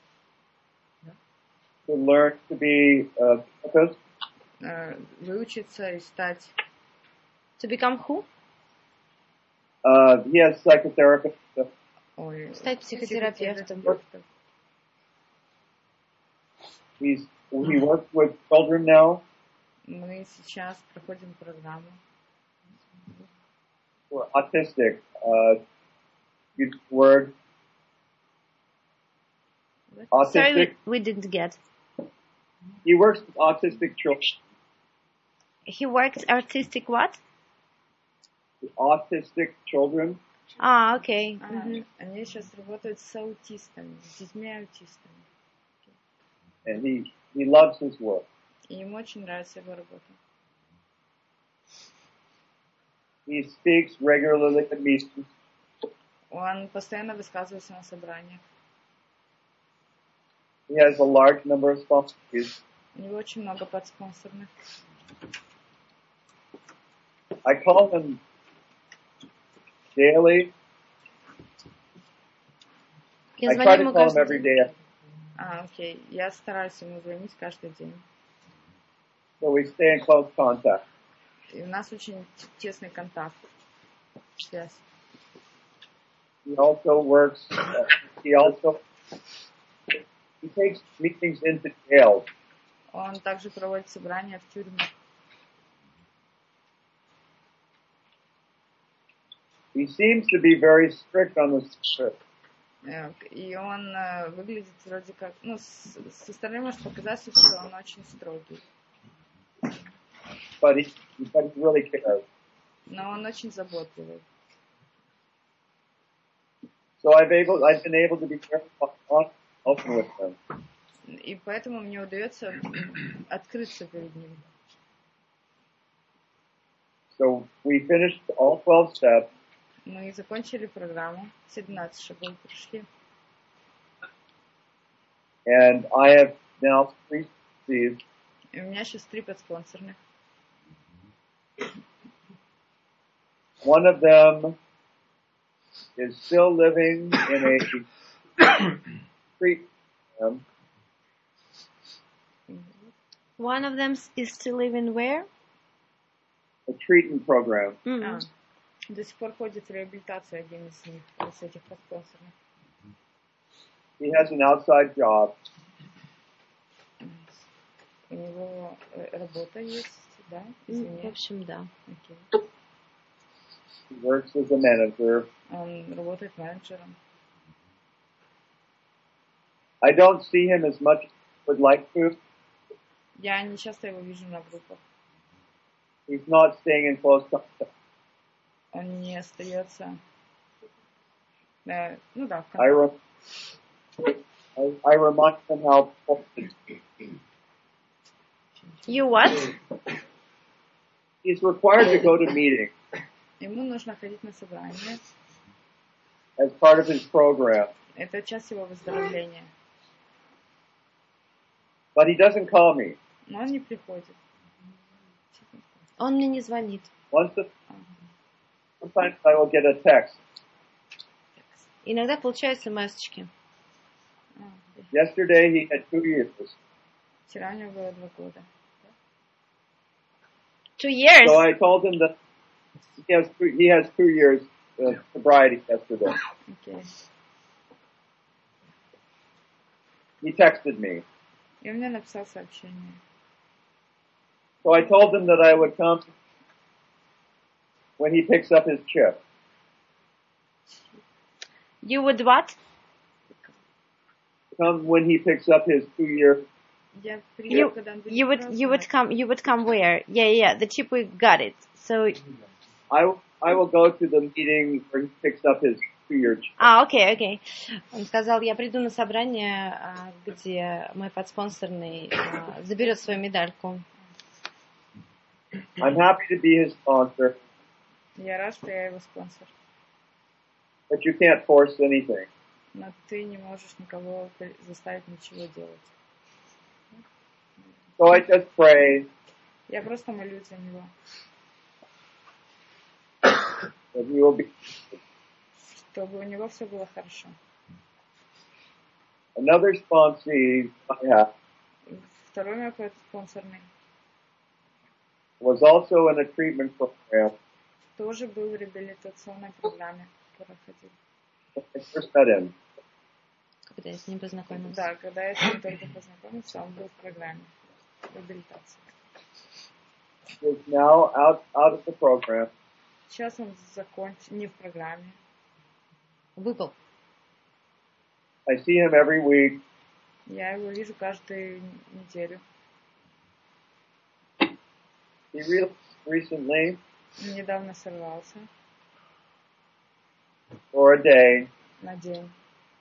B: To learn to be a therapist.
C: Э, выучиться и стать.
A: To become who?
B: Uh, he has psychotherapist.
C: Ой,
A: Стать психотерапевтом.
C: психотерапевтом.
B: He's he works with children now.
C: Мы сейчас проходим программу.
B: Who are autistic. Uh, use the word autistic.
A: Sorry, we, we didn't get.
B: He works with autistic children.
A: He works artistic what?
B: Autistic children.
A: А, окей.
C: А,
A: Мгм.
C: Они сейчас работают с аутистами, с детьми-аутистами.
B: And he, he loves his work.
C: И ему очень нравится его работа.
B: He speaks regularly at meetings.
C: Он постоянно высказывается на собраниях.
B: He has a large number of sponsors.
C: У него очень много подспонсорных.
B: I call him daily.
A: Я
B: I
A: звоню
B: try to
A: ему
B: call him
A: каждый
B: every
A: день.
B: day.
C: А, окей. Я стараюсь ему звонить каждый день.
B: So we stay in close contact.
C: И у нас очень тесный контакт. Связь.
B: He also works, uh, he also, he takes meetings into jail.
C: Он также проводит собрания в тюрьме.
B: He seems to be very strict on the script.
C: Э, И он э, выглядит вроде как... Ну, с- со стороны может показаться, что он очень строгий.
B: But he, but he really cares.
C: Но он очень заботливый.
B: So I've able, I've been able to be very honest open with him.
C: И поэтому мне удается м, открыться перед ним.
B: So we finished all twelve steps.
C: Мы закончили программу. семнадцать шагов прошли.
B: And I have now three sponsors.
C: И у меня сейчас три подспонсорных.
B: One of them is still living in a street program.
A: One of them is still living where?
B: A treatment program.
A: Mm.
C: А, до сих пор ходит в реабилитацию один из них, из этих подспонсорных.
B: He has an outside job.
C: У него работа есть, да?
A: Mm, в общем, да.
C: Okay.
B: He works as a manager.
C: Он работает менеджером.
B: I don't see him as much as I would like to.
C: Я не часто его вижу на группах.
B: He's not staying in close contact.
C: Он не остается. Э, ну да, в
B: I,
C: контакте.
B: re- I, I remind him how important
A: You what?
B: he's required to go to meetings
C: Ему нужно ходить на собрания.
B: as part of his program,
C: Это часть его выздоровления.
B: but he doesn't call me.
C: Но он не приходит.
A: Он мне не звонит.
B: Once a, sometimes I will get a text.
A: Иногда получаю смс-очки.
C: А,
B: Yesterday he had two years.
C: вчера у него было два года.
A: Two years?
B: So I told him that he has two, he has two years uh, sobriety yesterday.
C: Okay.
B: He texted me.
C: И он мне написал сообщение.
B: So I told him that I would come when he picks up his chip.
A: You would what?
B: Come when he picks up his two year.
C: Я приеду,
A: You,
C: когда он будет
A: you would
C: праздновать.
A: you would come you would come where? Yeah, yeah, the chip we got it. So
B: I I will go to the meeting where he picks up his two year chip.
A: а, окей, окей. Он сказал, я приду на собрание, а, где мой подспонсорный а, заберет свою медальку.
B: I'm happy to be his sponsor,
C: Я рад, что я его спонсор.
B: but you can't force anything.
C: Но ты не можешь никого заставить ничего делать.
B: So I just pray
C: Я просто молюсь за него.
B: that he will be.
C: Чтобы у него все было хорошо.
B: Another sponsee I have
C: Второй мой спонсорный
B: was also in a treatment program
C: тоже был в реабилитационной программе, которая ходил.
B: when I first met him.
A: Когда я с ним познакомилась.
C: Да, когда я с ним только познакомился, он был в программе реабилитации.
B: He is now out out of the program.
C: Сейчас он закончил, не в программе.
A: Выпал.
B: I see him every week.
C: Я его вижу каждую неделю.
B: He re- recently,
C: Недавно сорвался
B: for a day,
C: на день.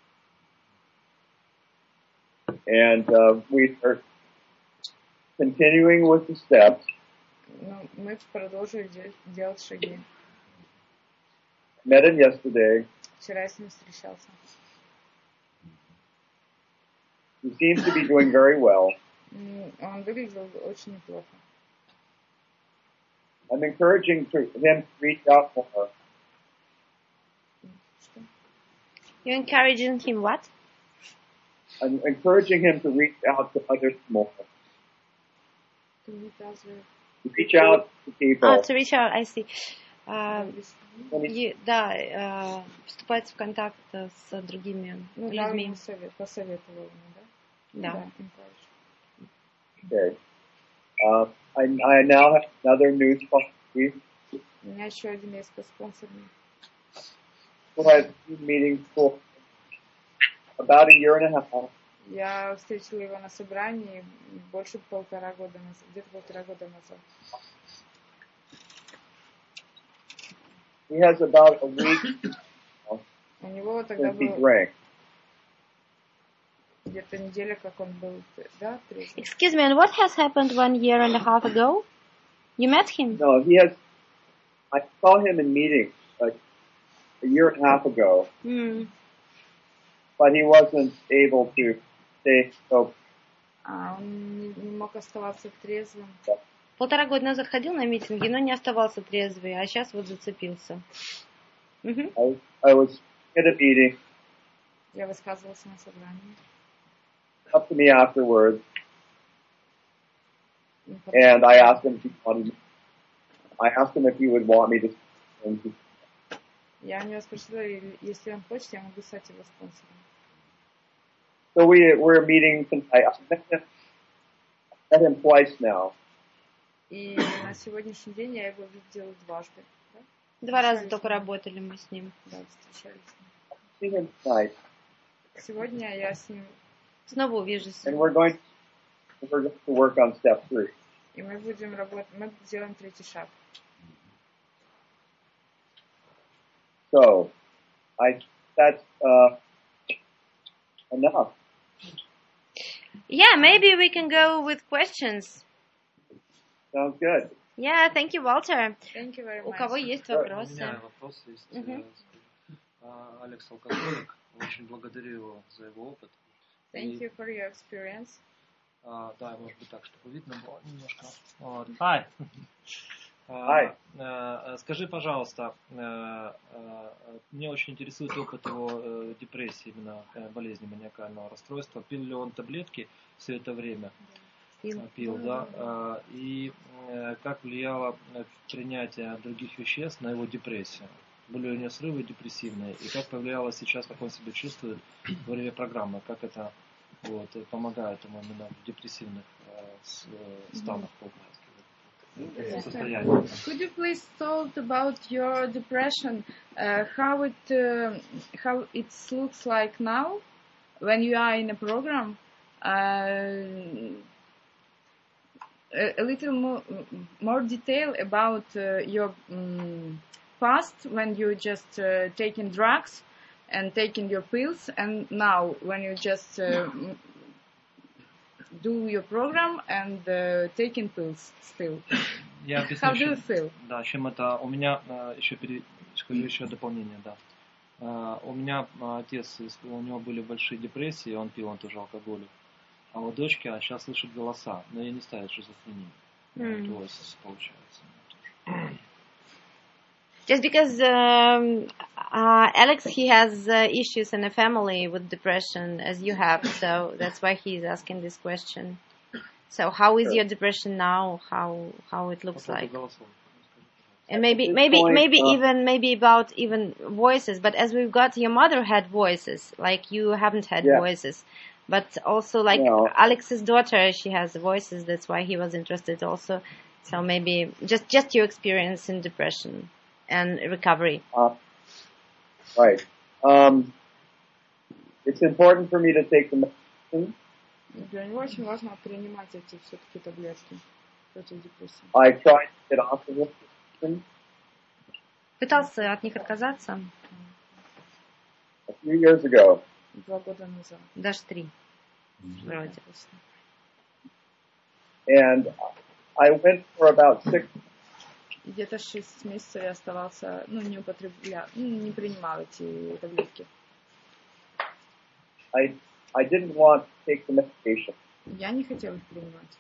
B: and uh, we are continuing with the steps.
C: Ну, мы продолжили де- делать шаги.
B: Met him yesterday.
C: Вчера я с ним встречался.
B: He seems to be doing very well.
C: М, Он выглядел очень неплохо.
B: I'm encouraging to, him to reach out more.
C: Что?
A: You're encouraging him what?
B: I'm encouraging him to reach out to others more.
C: Ты не даже-
B: To reach out to people.
A: А, to reach out, I see. А,
B: When he-
A: и- да, а, вступать в контакт с другими
C: Ну, да,
A: людьми.
C: ему совет, посоветовал ему, да?
A: Да.
C: encourage.
B: Okay. Uh, I, I now have another new sponsee
C: У меня еще один есть спонсор.
B: who I've been meeting for about a year and a half.
C: Я встретила его на собрании больше полтора года назад, где-то полтора года назад.
B: He has about a week
C: У него тогда
B: since he
C: было
B: drank.
C: где-то неделя, как он был, да, трезвый.
A: Excuse me, and what has happened one year and a half ago? You met him?
B: No, he has. I saw him in meetings like a year and a half ago,
A: Hmm.
B: but he wasn't able to stay sober.
C: А он не, не мог оставаться трезвым.
A: Полтора года назад ходил на митинги, но не оставался трезвый, а сейчас вот зацепился. Mm-hmm.
B: I, I was at a meeting.
C: Я высказывался на собрании.
B: Up to me afterwards, and I asked him if he wanted. I asked him if he would want me to.
C: Я у него спросила, если он хочет, я могу стать его спонсором.
B: So we we're meeting tonight. I met him, I met him twice now.
C: И на сегодняшний день я его видела дважды. Да?
A: Два раза только работали мы с ним.
C: Да, встречались с ним.
B: See him tonight.
C: Сегодня я с ним.
A: Снова увижусь.
B: And we're going. We're going to work on step three.
C: И мы будем работать. Мы сделаем третий шаг.
B: So, I that's uh, enough.
A: Yeah, maybe we can go with questions.
B: Sounds good.
A: Yeah, thank you, Walter.
C: Thank you very much.
A: У кого есть
E: У
A: вопросы?
E: меня вопрос есть.
A: Мгм.
E: А, Алекс алкоголик. Очень благодарю его за его опыт.
C: Thank
E: И,
C: you for your experience.
E: а, да, может быть так, чтобы видно было немножко. Вот. Hi.
B: Hi.
E: А, а, скажи, пожалуйста, а, а, мне очень интересует опыт его э, депрессии, именно э, болезни маниакального расстройства. Пил ли он таблетки все это время?
A: Пил.
E: А, Пил, да. А, и э, как влияло э, принятие других веществ на его депрессию? Были у него срывы депрессивные? И как повлияло сейчас, как он себя чувствует во время программы? Как это вот, помогает ему именно в депрессивных э, с, э, станах полностью? Состояние.
C: Could you please talk about your depression? Uh, how it uh, how it looks like now when you are in a program? Uh, a, a little more, more detail about uh, your um, past when you just uh, taking drugs and taking your pills, and now when you just uh, do your program and uh, taking pills still.
E: Я объясню,
C: How do you
E: чем-
C: feel?
E: Да, чем это. У меня э, еще пере... скажу еще дополнение, да. Э, у меня э, отец, у него были большие депрессии, он пил, он тоже алкоголик. А у дочки а сейчас слышит голоса, но ей не ставят шизофрению.
A: М.
E: То есть получается. тоже.
A: Just because um, uh, Alex, he has uh, issues in a family with depression, as you have, so that's why he's asking this question. So, how is
B: Sure.
A: your depression now? How how it
E: По
A: looks
E: поводу
A: like?
E: голосов.
A: And maybe
B: At this
A: maybe
B: point,
A: maybe
B: uh,
A: even maybe about even voices. But as we've got, your mother had voices, like you haven't had
B: Yeah.
A: voices. But also, like
B: No.
A: Alex's daughter, she has voices. That's why he was interested also. So maybe just just your experience in depression and recovery.
B: Uh, right. Um, it's important for me to take the medicine.
C: Для него очень важно принимать эти все-таки таблетки против депрессии.
B: I tried to get off of it
A: Пытался от них отказаться.
B: a few years ago,
C: Два года назад.
A: Даже три. Вроде.
B: and I went for about six.
C: И где-то шесть месяцев я оставался, ну, не употреблял, ну, не принимал эти таблетки.
B: I I didn't want to take the medication.
C: Я не хотел их принимать.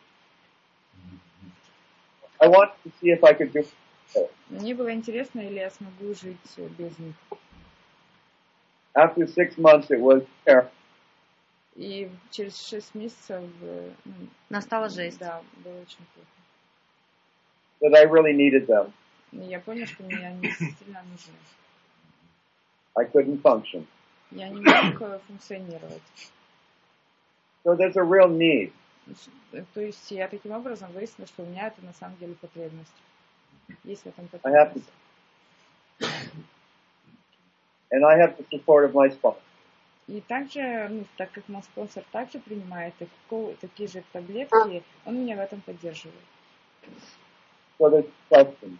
B: I wanted to see if I could do it.
C: Мне было интересно, или я смогу жить без них.
B: After six months, it was terrible.
C: И через шесть месяцев, э, ну,
A: Настала жесть.
C: да, было очень плохо.
B: That I really needed them.
C: И я понял, что мне они действительно нужны.
B: I couldn't function.
C: Я не мог э, функционировать.
B: So there's a real need.
C: То есть я таким образом выяснила, что у меня это на самом деле потребность. Есть в этом
B: I have to,
C: потребность.
B: and I have the support of my sponsor.
C: И также, ну, так как мой спонсор также принимает тако- такие же таблетки, он меня в этом поддерживает.
B: So there's question.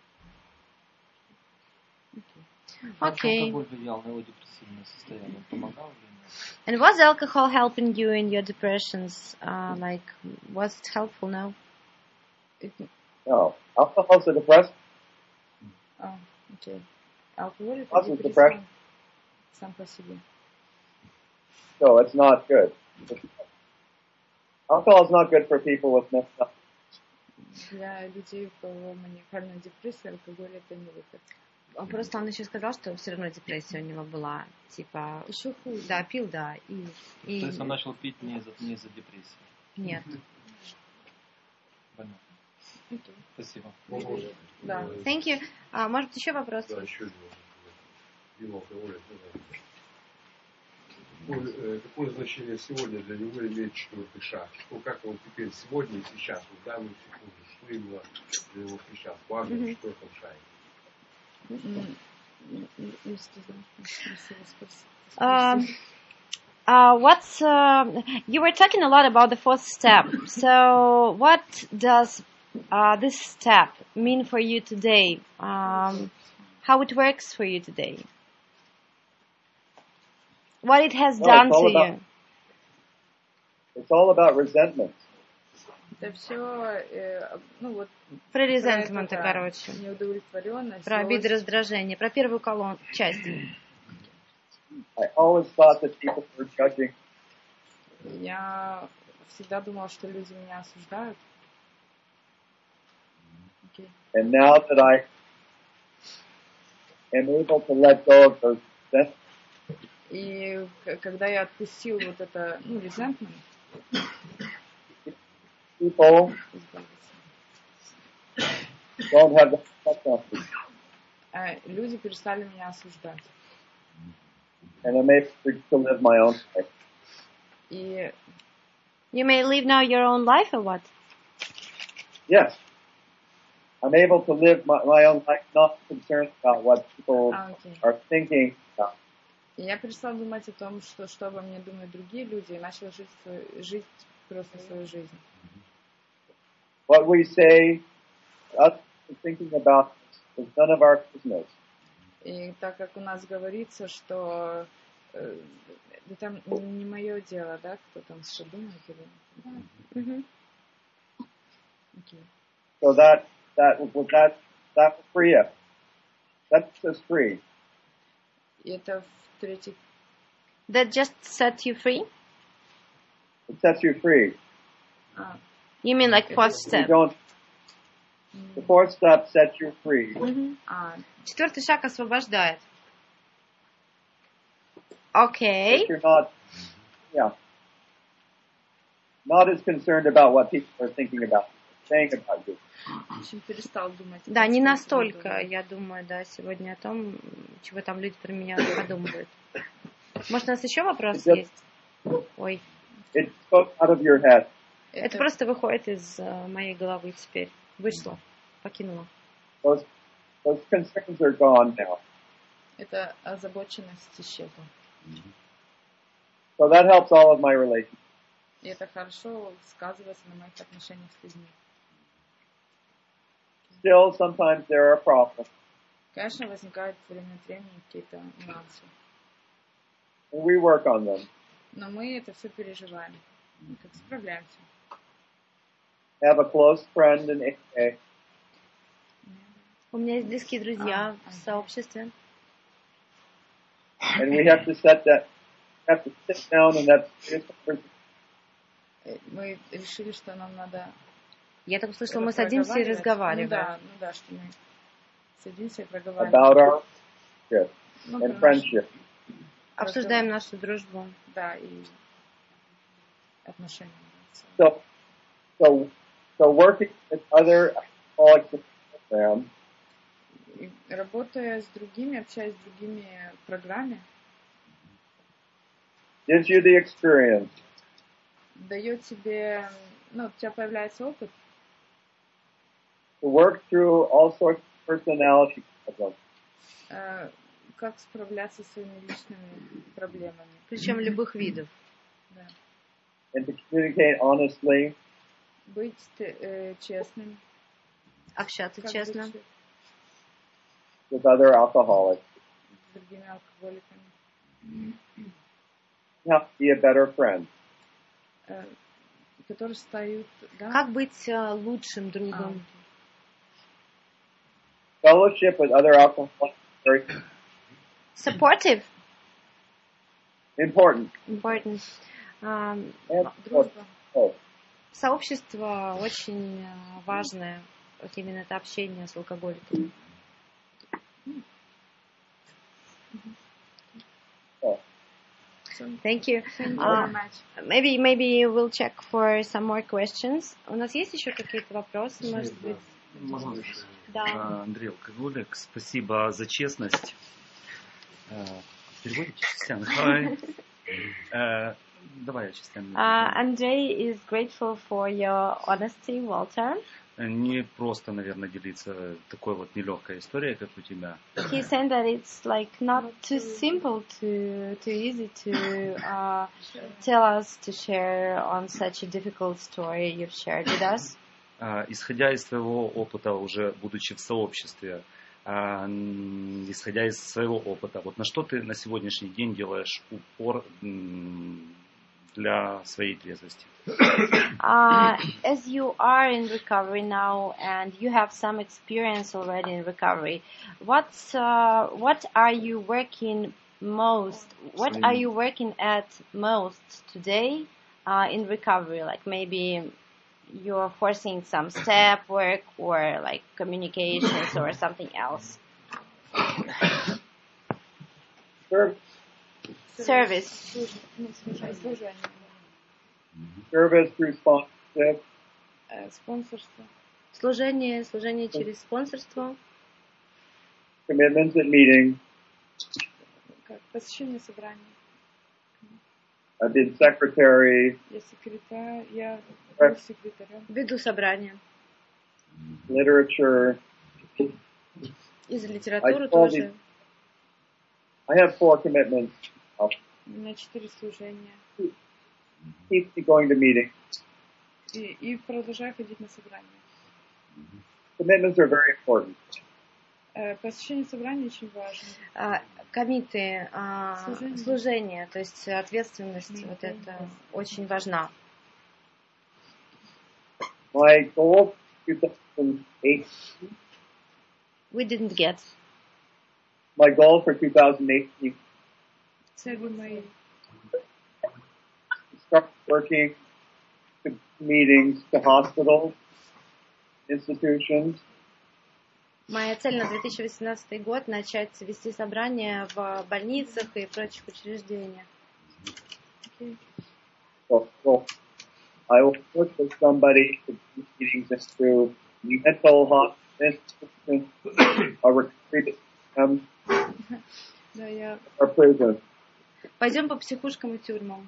E: Как
A: Окей.
E: алкоголь влиял на его депрессивное состояние? Он помогал или нет?
A: And was alcohol helping you in your depressions? Uh, like, was it helpful now?
B: No, alcohol's a depressant.
C: А, окей. Алкоголь это
B: Causes
C: депрессия
B: depression.
C: сам по себе.
B: So it's not good. Alcohol is not good for people with mental health.
C: Для людей, у кого маниакальная депрессия, алкоголь это не выход.
A: Он просто он еще сказал, что все равно депрессия у него была. Типа,
C: Еще хуже.
A: да, пил, да. И, и...
E: То есть он начал пить не из-за, не из-за депрессии?
A: Нет.
E: Понятно.
C: Okay.
E: Спасибо.
C: Да.
A: Thank you. А, может быть, еще вопрос?
G: Да, еще один. Какое, какое значение сегодня для него имеет четвертый шаг? Что, как он теперь сегодня и сейчас, в данную секунду, что именно для него сейчас важно mm-hmm. в четвертом шаге?
A: Um, uh, what's uh, you were talking a lot about the fourth step. So, what does uh, this step mean for you today? Um, how it works for you today? What it has
B: oh,
A: done to
B: about,
A: you?
B: It's all about resentment.
C: Это все, ну вот.
A: Про resentment, короче.
C: Неудовлетворенность.
A: Про обиды, раздражение. Про первую колонну, часть.
B: I always thought that people were judging.
C: Я всегда думала, что люди меня осуждают. Okay.
B: And now that I am able to let go of those resentments.
C: И когда я отпустил вот это, ну, resentment,
B: people don't have the
C: люди перестали меня осуждать.
B: And I'm able to live my own life.
C: И
A: you may live now your own life or what?
B: Yes. I'm able to live my, my own life, not concerned about what people
C: ah, okay.
B: are thinking about.
C: И я перестала думать о том, что, что обо мне думают другие люди, и начала жить, жить просто свою жизнь.
B: What we say, us thinking about, is none of our business.
C: И так как у нас говорится, что э, это не мое дело, да, кто там что думает или...
A: Mm-hmm.
C: Okay.
B: So that that was that that will free us. That says free.
C: И это в третий.
A: That just set you free?
B: It sets you free.
C: Ah.
A: You mean like fourth step?
B: You don't, the fourth step sets you free.
A: Mm-hmm. Ah. Четвертый шаг освобождает. Okay.
B: But you're not, yeah, not as concerned about what people are thinking about, saying about you.
A: Да, не настолько, я думаю, да, сегодня о том, чего там люди про меня подумывают. Может, у нас еще вопрос
B: just,
A: есть? Ой.
B: It goes out of your head.
A: Это просто выходит из uh, моей головы теперь. Вышло, покинуло.
B: Those, those concerns are gone now.
C: Это озабоченность исчезла.
B: So that helps all of my relationships.
C: И это хорошо сказывается на моих отношениях с людьми.
B: Still, sometimes there are problems.
C: Конечно, возникают время от времени какие-то нюансы.
B: And we work on them.
C: Но мы это все переживаем. Мы как справляемся.
B: Have a close friend in A A.
A: У меня есть близкие друзья в сообществе.
B: And we have to set that, have to sit down and that.
C: Мы решили, что нам надо.
A: Я так услышала, мы садимся и разговариваем.
C: Ну да, ну да, что мы садимся и проговариваем.
B: About our friendship
C: ну,
B: and friendship.
A: Обсуждаем нашу дружбу.
C: Да, и отношения.
B: So, so, so working with other alcoholics programs.
C: Работая с другими, общаясь с другими в программе.
B: Gives you the experience.
C: Дает тебе, ну, у тебя появляется опыт.
B: To work through all sorts of personality problems.
C: Uh, как справляться с своими личными проблемами.
A: Причем любых видов.
C: Да.
B: And to communicate honestly.
C: Быть э, честным.
A: Общаться как честно. Быть?
B: With other alcoholics.
C: С другими алкоголиками.
B: How to be a better friend.
C: Uh, которые стают, да?
A: Как быть uh, лучшим другом?
C: Ah.
B: Fellowship with other alcoholics is very
A: supportive.
B: Important.
A: Important. Um,
B: And
C: Дружба.
B: oh,
A: сообщество очень э, важное, вот именно это общение с алкоголиками.
B: oh.
A: Thank you.
C: Thank you
A: Uh,
C: very much.
A: maybe, maybe we'll check for some more questions. У нас есть еще какие-то вопросы, может быть?
D: Можно?
A: Да.
D: А, Андрей Алкоголик, спасибо за честность. А, Переводите частями? А, Давай я частями.
A: Uh, Andrei is grateful for your honesty, Walter.
D: Не просто, наверное, делиться такой вот нелегкой историей, как у тебя.
A: He's saying that it's like not too simple, too too easy to uh, tell us to share on such a difficult story you've shared with us.
D: А, Исходя из твоего опыта, уже будучи в сообществе, а, м, исходя из своего опыта, вот на что ты на сегодняшний день делаешь упор м, для своей трезвости?
A: Uh, as you are in recovery now and you have some experience already in recovery, what's, uh, what are you working most, what are you working at most today uh, in recovery? Like maybe you're forcing some step work or like communications or something else.
B: Service,
A: Service.
C: Служ- ну, служение. Служение.
B: service through sponsorship,
C: Э, Спонсорство.
A: Служение, служение через спонсорство.
B: commitments at meetings.
C: Как посещение собраний.
B: I've been secretary,
C: Я секретарь, я
B: Э.
C: был секретарем.
A: Веду собрание.
B: literature.
A: Из литературы
B: I told
A: тоже.
B: you- I have four commitments. I'll
C: У меня четыре служения.
B: keep going to meetings.
C: И, и продолжаю ходить на собрания.
B: Commitments are very important.
C: Э, Посещение собраний очень важно.
A: А, комиты, а,
C: Служение.
A: служение, то есть ответственность,
C: Мгм.
A: вот это очень важна.
B: My goal for two thousand eight,
A: We didn't get.
B: my goal for two thousand eighteen
C: Цели мои.
B: to start working to meetings, to hospitals, institutions,
A: Моя цель на две тысячи восемнадцатый год начать вести собрания в больницах и прочих учреждениях.
B: So, so I will work with somebody to do meetings into mental hospital institutions, a recovery um,
C: Да, я
B: or prison.
A: Пойдем по психушкам и тюрьмам.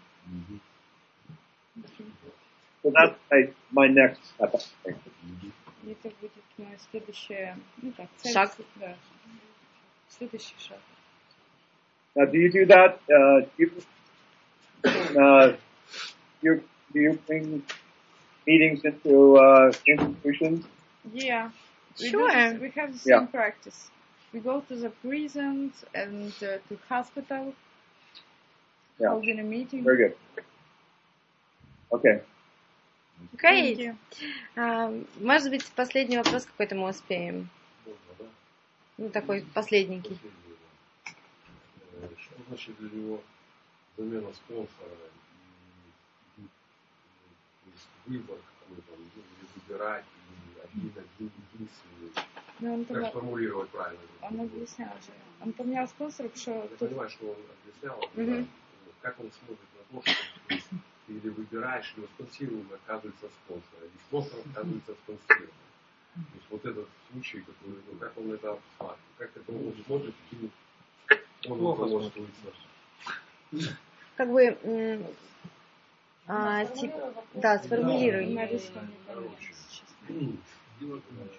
B: So that's my, my next step. I think.
C: это будет моя следующая, ну так, цель.
A: Шаг.
C: Да. Следующий шаг.
B: Now, do you do that? Uh, do you, uh, you, do you bring meetings into uh, institutions?
C: Yeah. We do
A: Sure.
C: this- we have the
B: Yeah.
C: same practice. We go to the prisons and uh, to hospital,
B: Yeah.
C: holding a meeting.
B: Very good. Okay.
A: Окей.
C: Thank you.
A: А, может быть, последний вопрос какой-то мы успеем. Ну, такой последненький.
G: Э, Что значит для него замена спонсора и, и, то есть выбор какой-то, ну, или выбирать, или один, один, единственный.
C: Ну, он,
G: Как
C: тогда-
G: сформулировать правильно?
C: он объяснял же. Он поменял спонсора, что
G: Я
C: тут
G: понимаю, что он объяснял,
A: Мгм.
G: да, как он смотрит на то, что ты или выбираешь, или спонсируем, оказывается спонсор, или спонсор оказывается спонсируем. То есть вот этот случай, который, ну, как он это обсматривает, как это он смотрит, каким он руководствуется.
A: Как бы, м, а, тип- да, сформулируй.
C: на русском не понятно, честно.
G: Дело в том,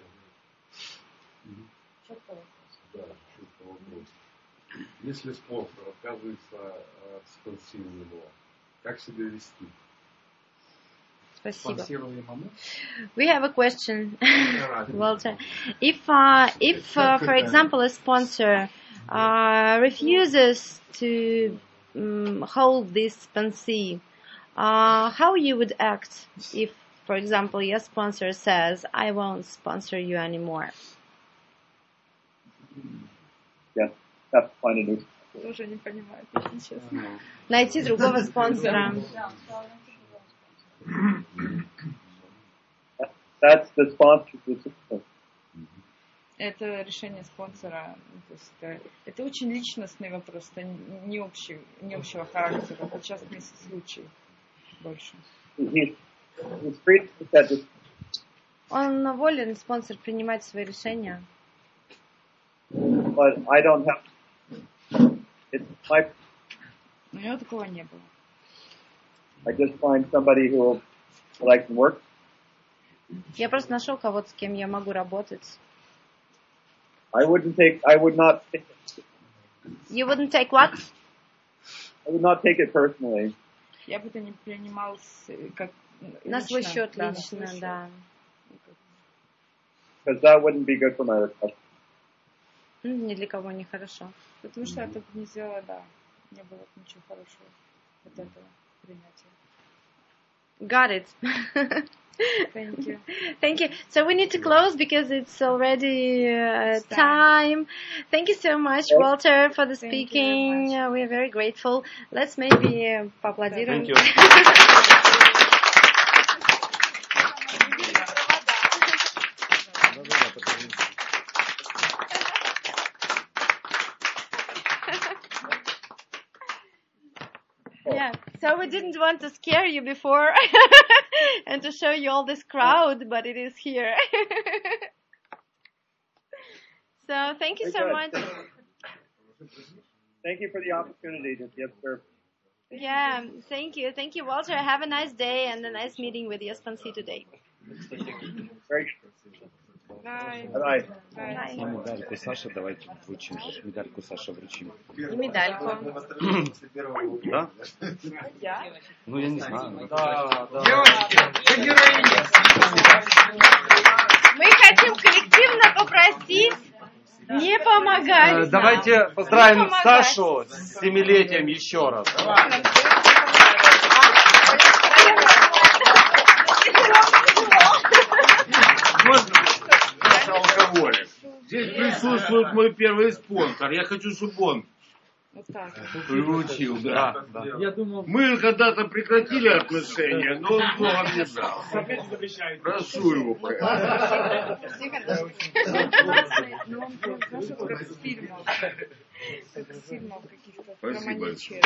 G: да, четко вопрос. Если спонсор отказывается от спонсируемого, как себя вести?
A: Спасибо.
H: Спонсируемому.
A: We have a question,
G: Разница.
A: Walter. If, uh, if uh, for example, a sponsor uh, refuses to um, hold this sponsee, uh, how you would act if, for example, your sponsor says, "I won't sponsor you anymore"?
B: Yeah. Have to find a new
C: Тоже не понимаю, если честно.
A: Найти другого спонсора.
B: That's the sponsor's decision.
C: Это решение спонсора. То есть это, это очень личностный вопрос, это не, общий, не общего характера, это частный случай больше.
B: He, he's free to make that decision.
A: Он волен, спонсор, принимать свои решения.
B: But I don't have. It's my.
C: У него такого не было.
B: I just find somebody who will, I can work.
A: Я просто нашел кого-то, с кем я могу работать.
B: I wouldn't take. I would not take it.
A: You wouldn't take what?
B: I would not take it personally.
C: Я бы это не принимал с, как
A: На свой
C: лично,
A: счет
C: да,
A: лично,
C: на свой
A: да.
B: Because that wouldn't be good for my request.
A: Ни для кого не хорошо.
C: Потому что это бы не сделало, да, не было бы ничего хорошего от этого принятия.
A: Got it.
C: Thank you.
A: Thank you. So we need to close because it's already uh, time. Thank you so much, Walter, for the
C: Thank
A: speaking. Uh, we are very grateful. Let's maybe uh, поаплодируем.
F: Thank you.
A: Yeah, so we didn't want to scare you before and to show you all this crowd, but it is here. So thank you so
B: Very
A: much.
B: good. Thank you for the opportunity to give service.
A: Yeah, thank you. Thank you, Walter. Have a nice day and a nice meeting with Yospansi today.
B: Very
C: Bye.
B: Bye.
A: Bye.
D: И медальку Саше давайте вручим. Медальку Саше вручим.
A: И медальку.
D: Да?
C: Я?
D: Ну, я не знаю.
E: Да, да.
A: Мы хотим коллективно попросить не помогать.
F: Давайте
A: нам.
F: поздравим
A: Не помогать.
F: Сашу с семилетием еще раз.
H: Алкоголик. Здесь присутствует мой первый спонсор. Я хочу, чтобы он
C: Вот так.
H: приручил, да.
F: Да.
E: Я думал,
H: Мы когда-то прекратили отношения, но он много мне дал. Прошу его.
C: Ну, он был, знаешь, вот как с фильмов. Как с фильмов каких-то. Про
H: Спасибо.
C: маньячей.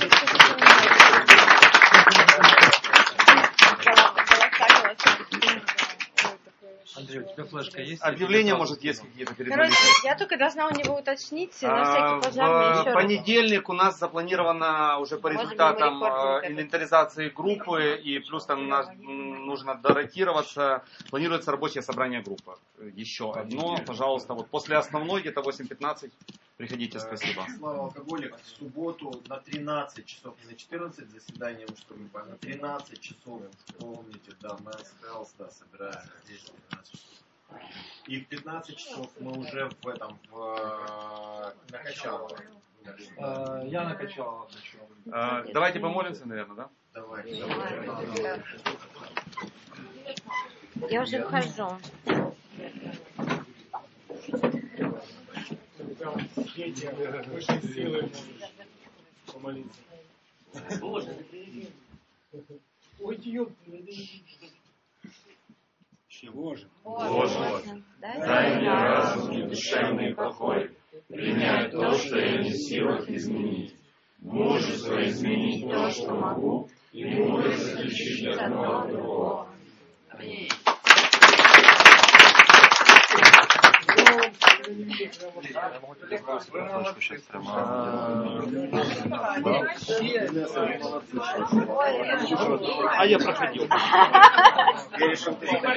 E: Андрей, у тебя флешка есть?
F: Объявления, может, есть какие-то перед нами?
A: Короче, я только должна у него уточнить, на всякий пожарный еще
F: В понедельник у нас запланировано уже по
A: Можем
F: результатам
A: ему рекорд
F: э, инвентаризации группы, и плюс там нас, м, нужно доротироваться. Планируется рабочее собрание группы. Еще одно, пожалуйста, вот после основной, где-то восемь пятнадцать, приходите, спасибо.
I: Слава Алкоголик, в субботу на тринадцать часов, не на четырнадцать заседание мужской группы, а на тринадцать часов, помните, да, Men's Health, да, собираем здесь тринадцать часов. И в пятнадцать часов мы уже в этом, в накачало.
E: Э, Я накачал. хочу.
F: Э, Давайте помолимся, наверное, да?
I: Давайте, давайте.
A: Я уже вхожу.
G: Высшие силы помолиться. Ой, чего же?
A: Боже,
J: дай мне разум и душевный покой, принять то, что я не в силах изменить, мужество изменить то, что могу, и мудрость отличить одно от другого. Аминь.
F: А я проходил.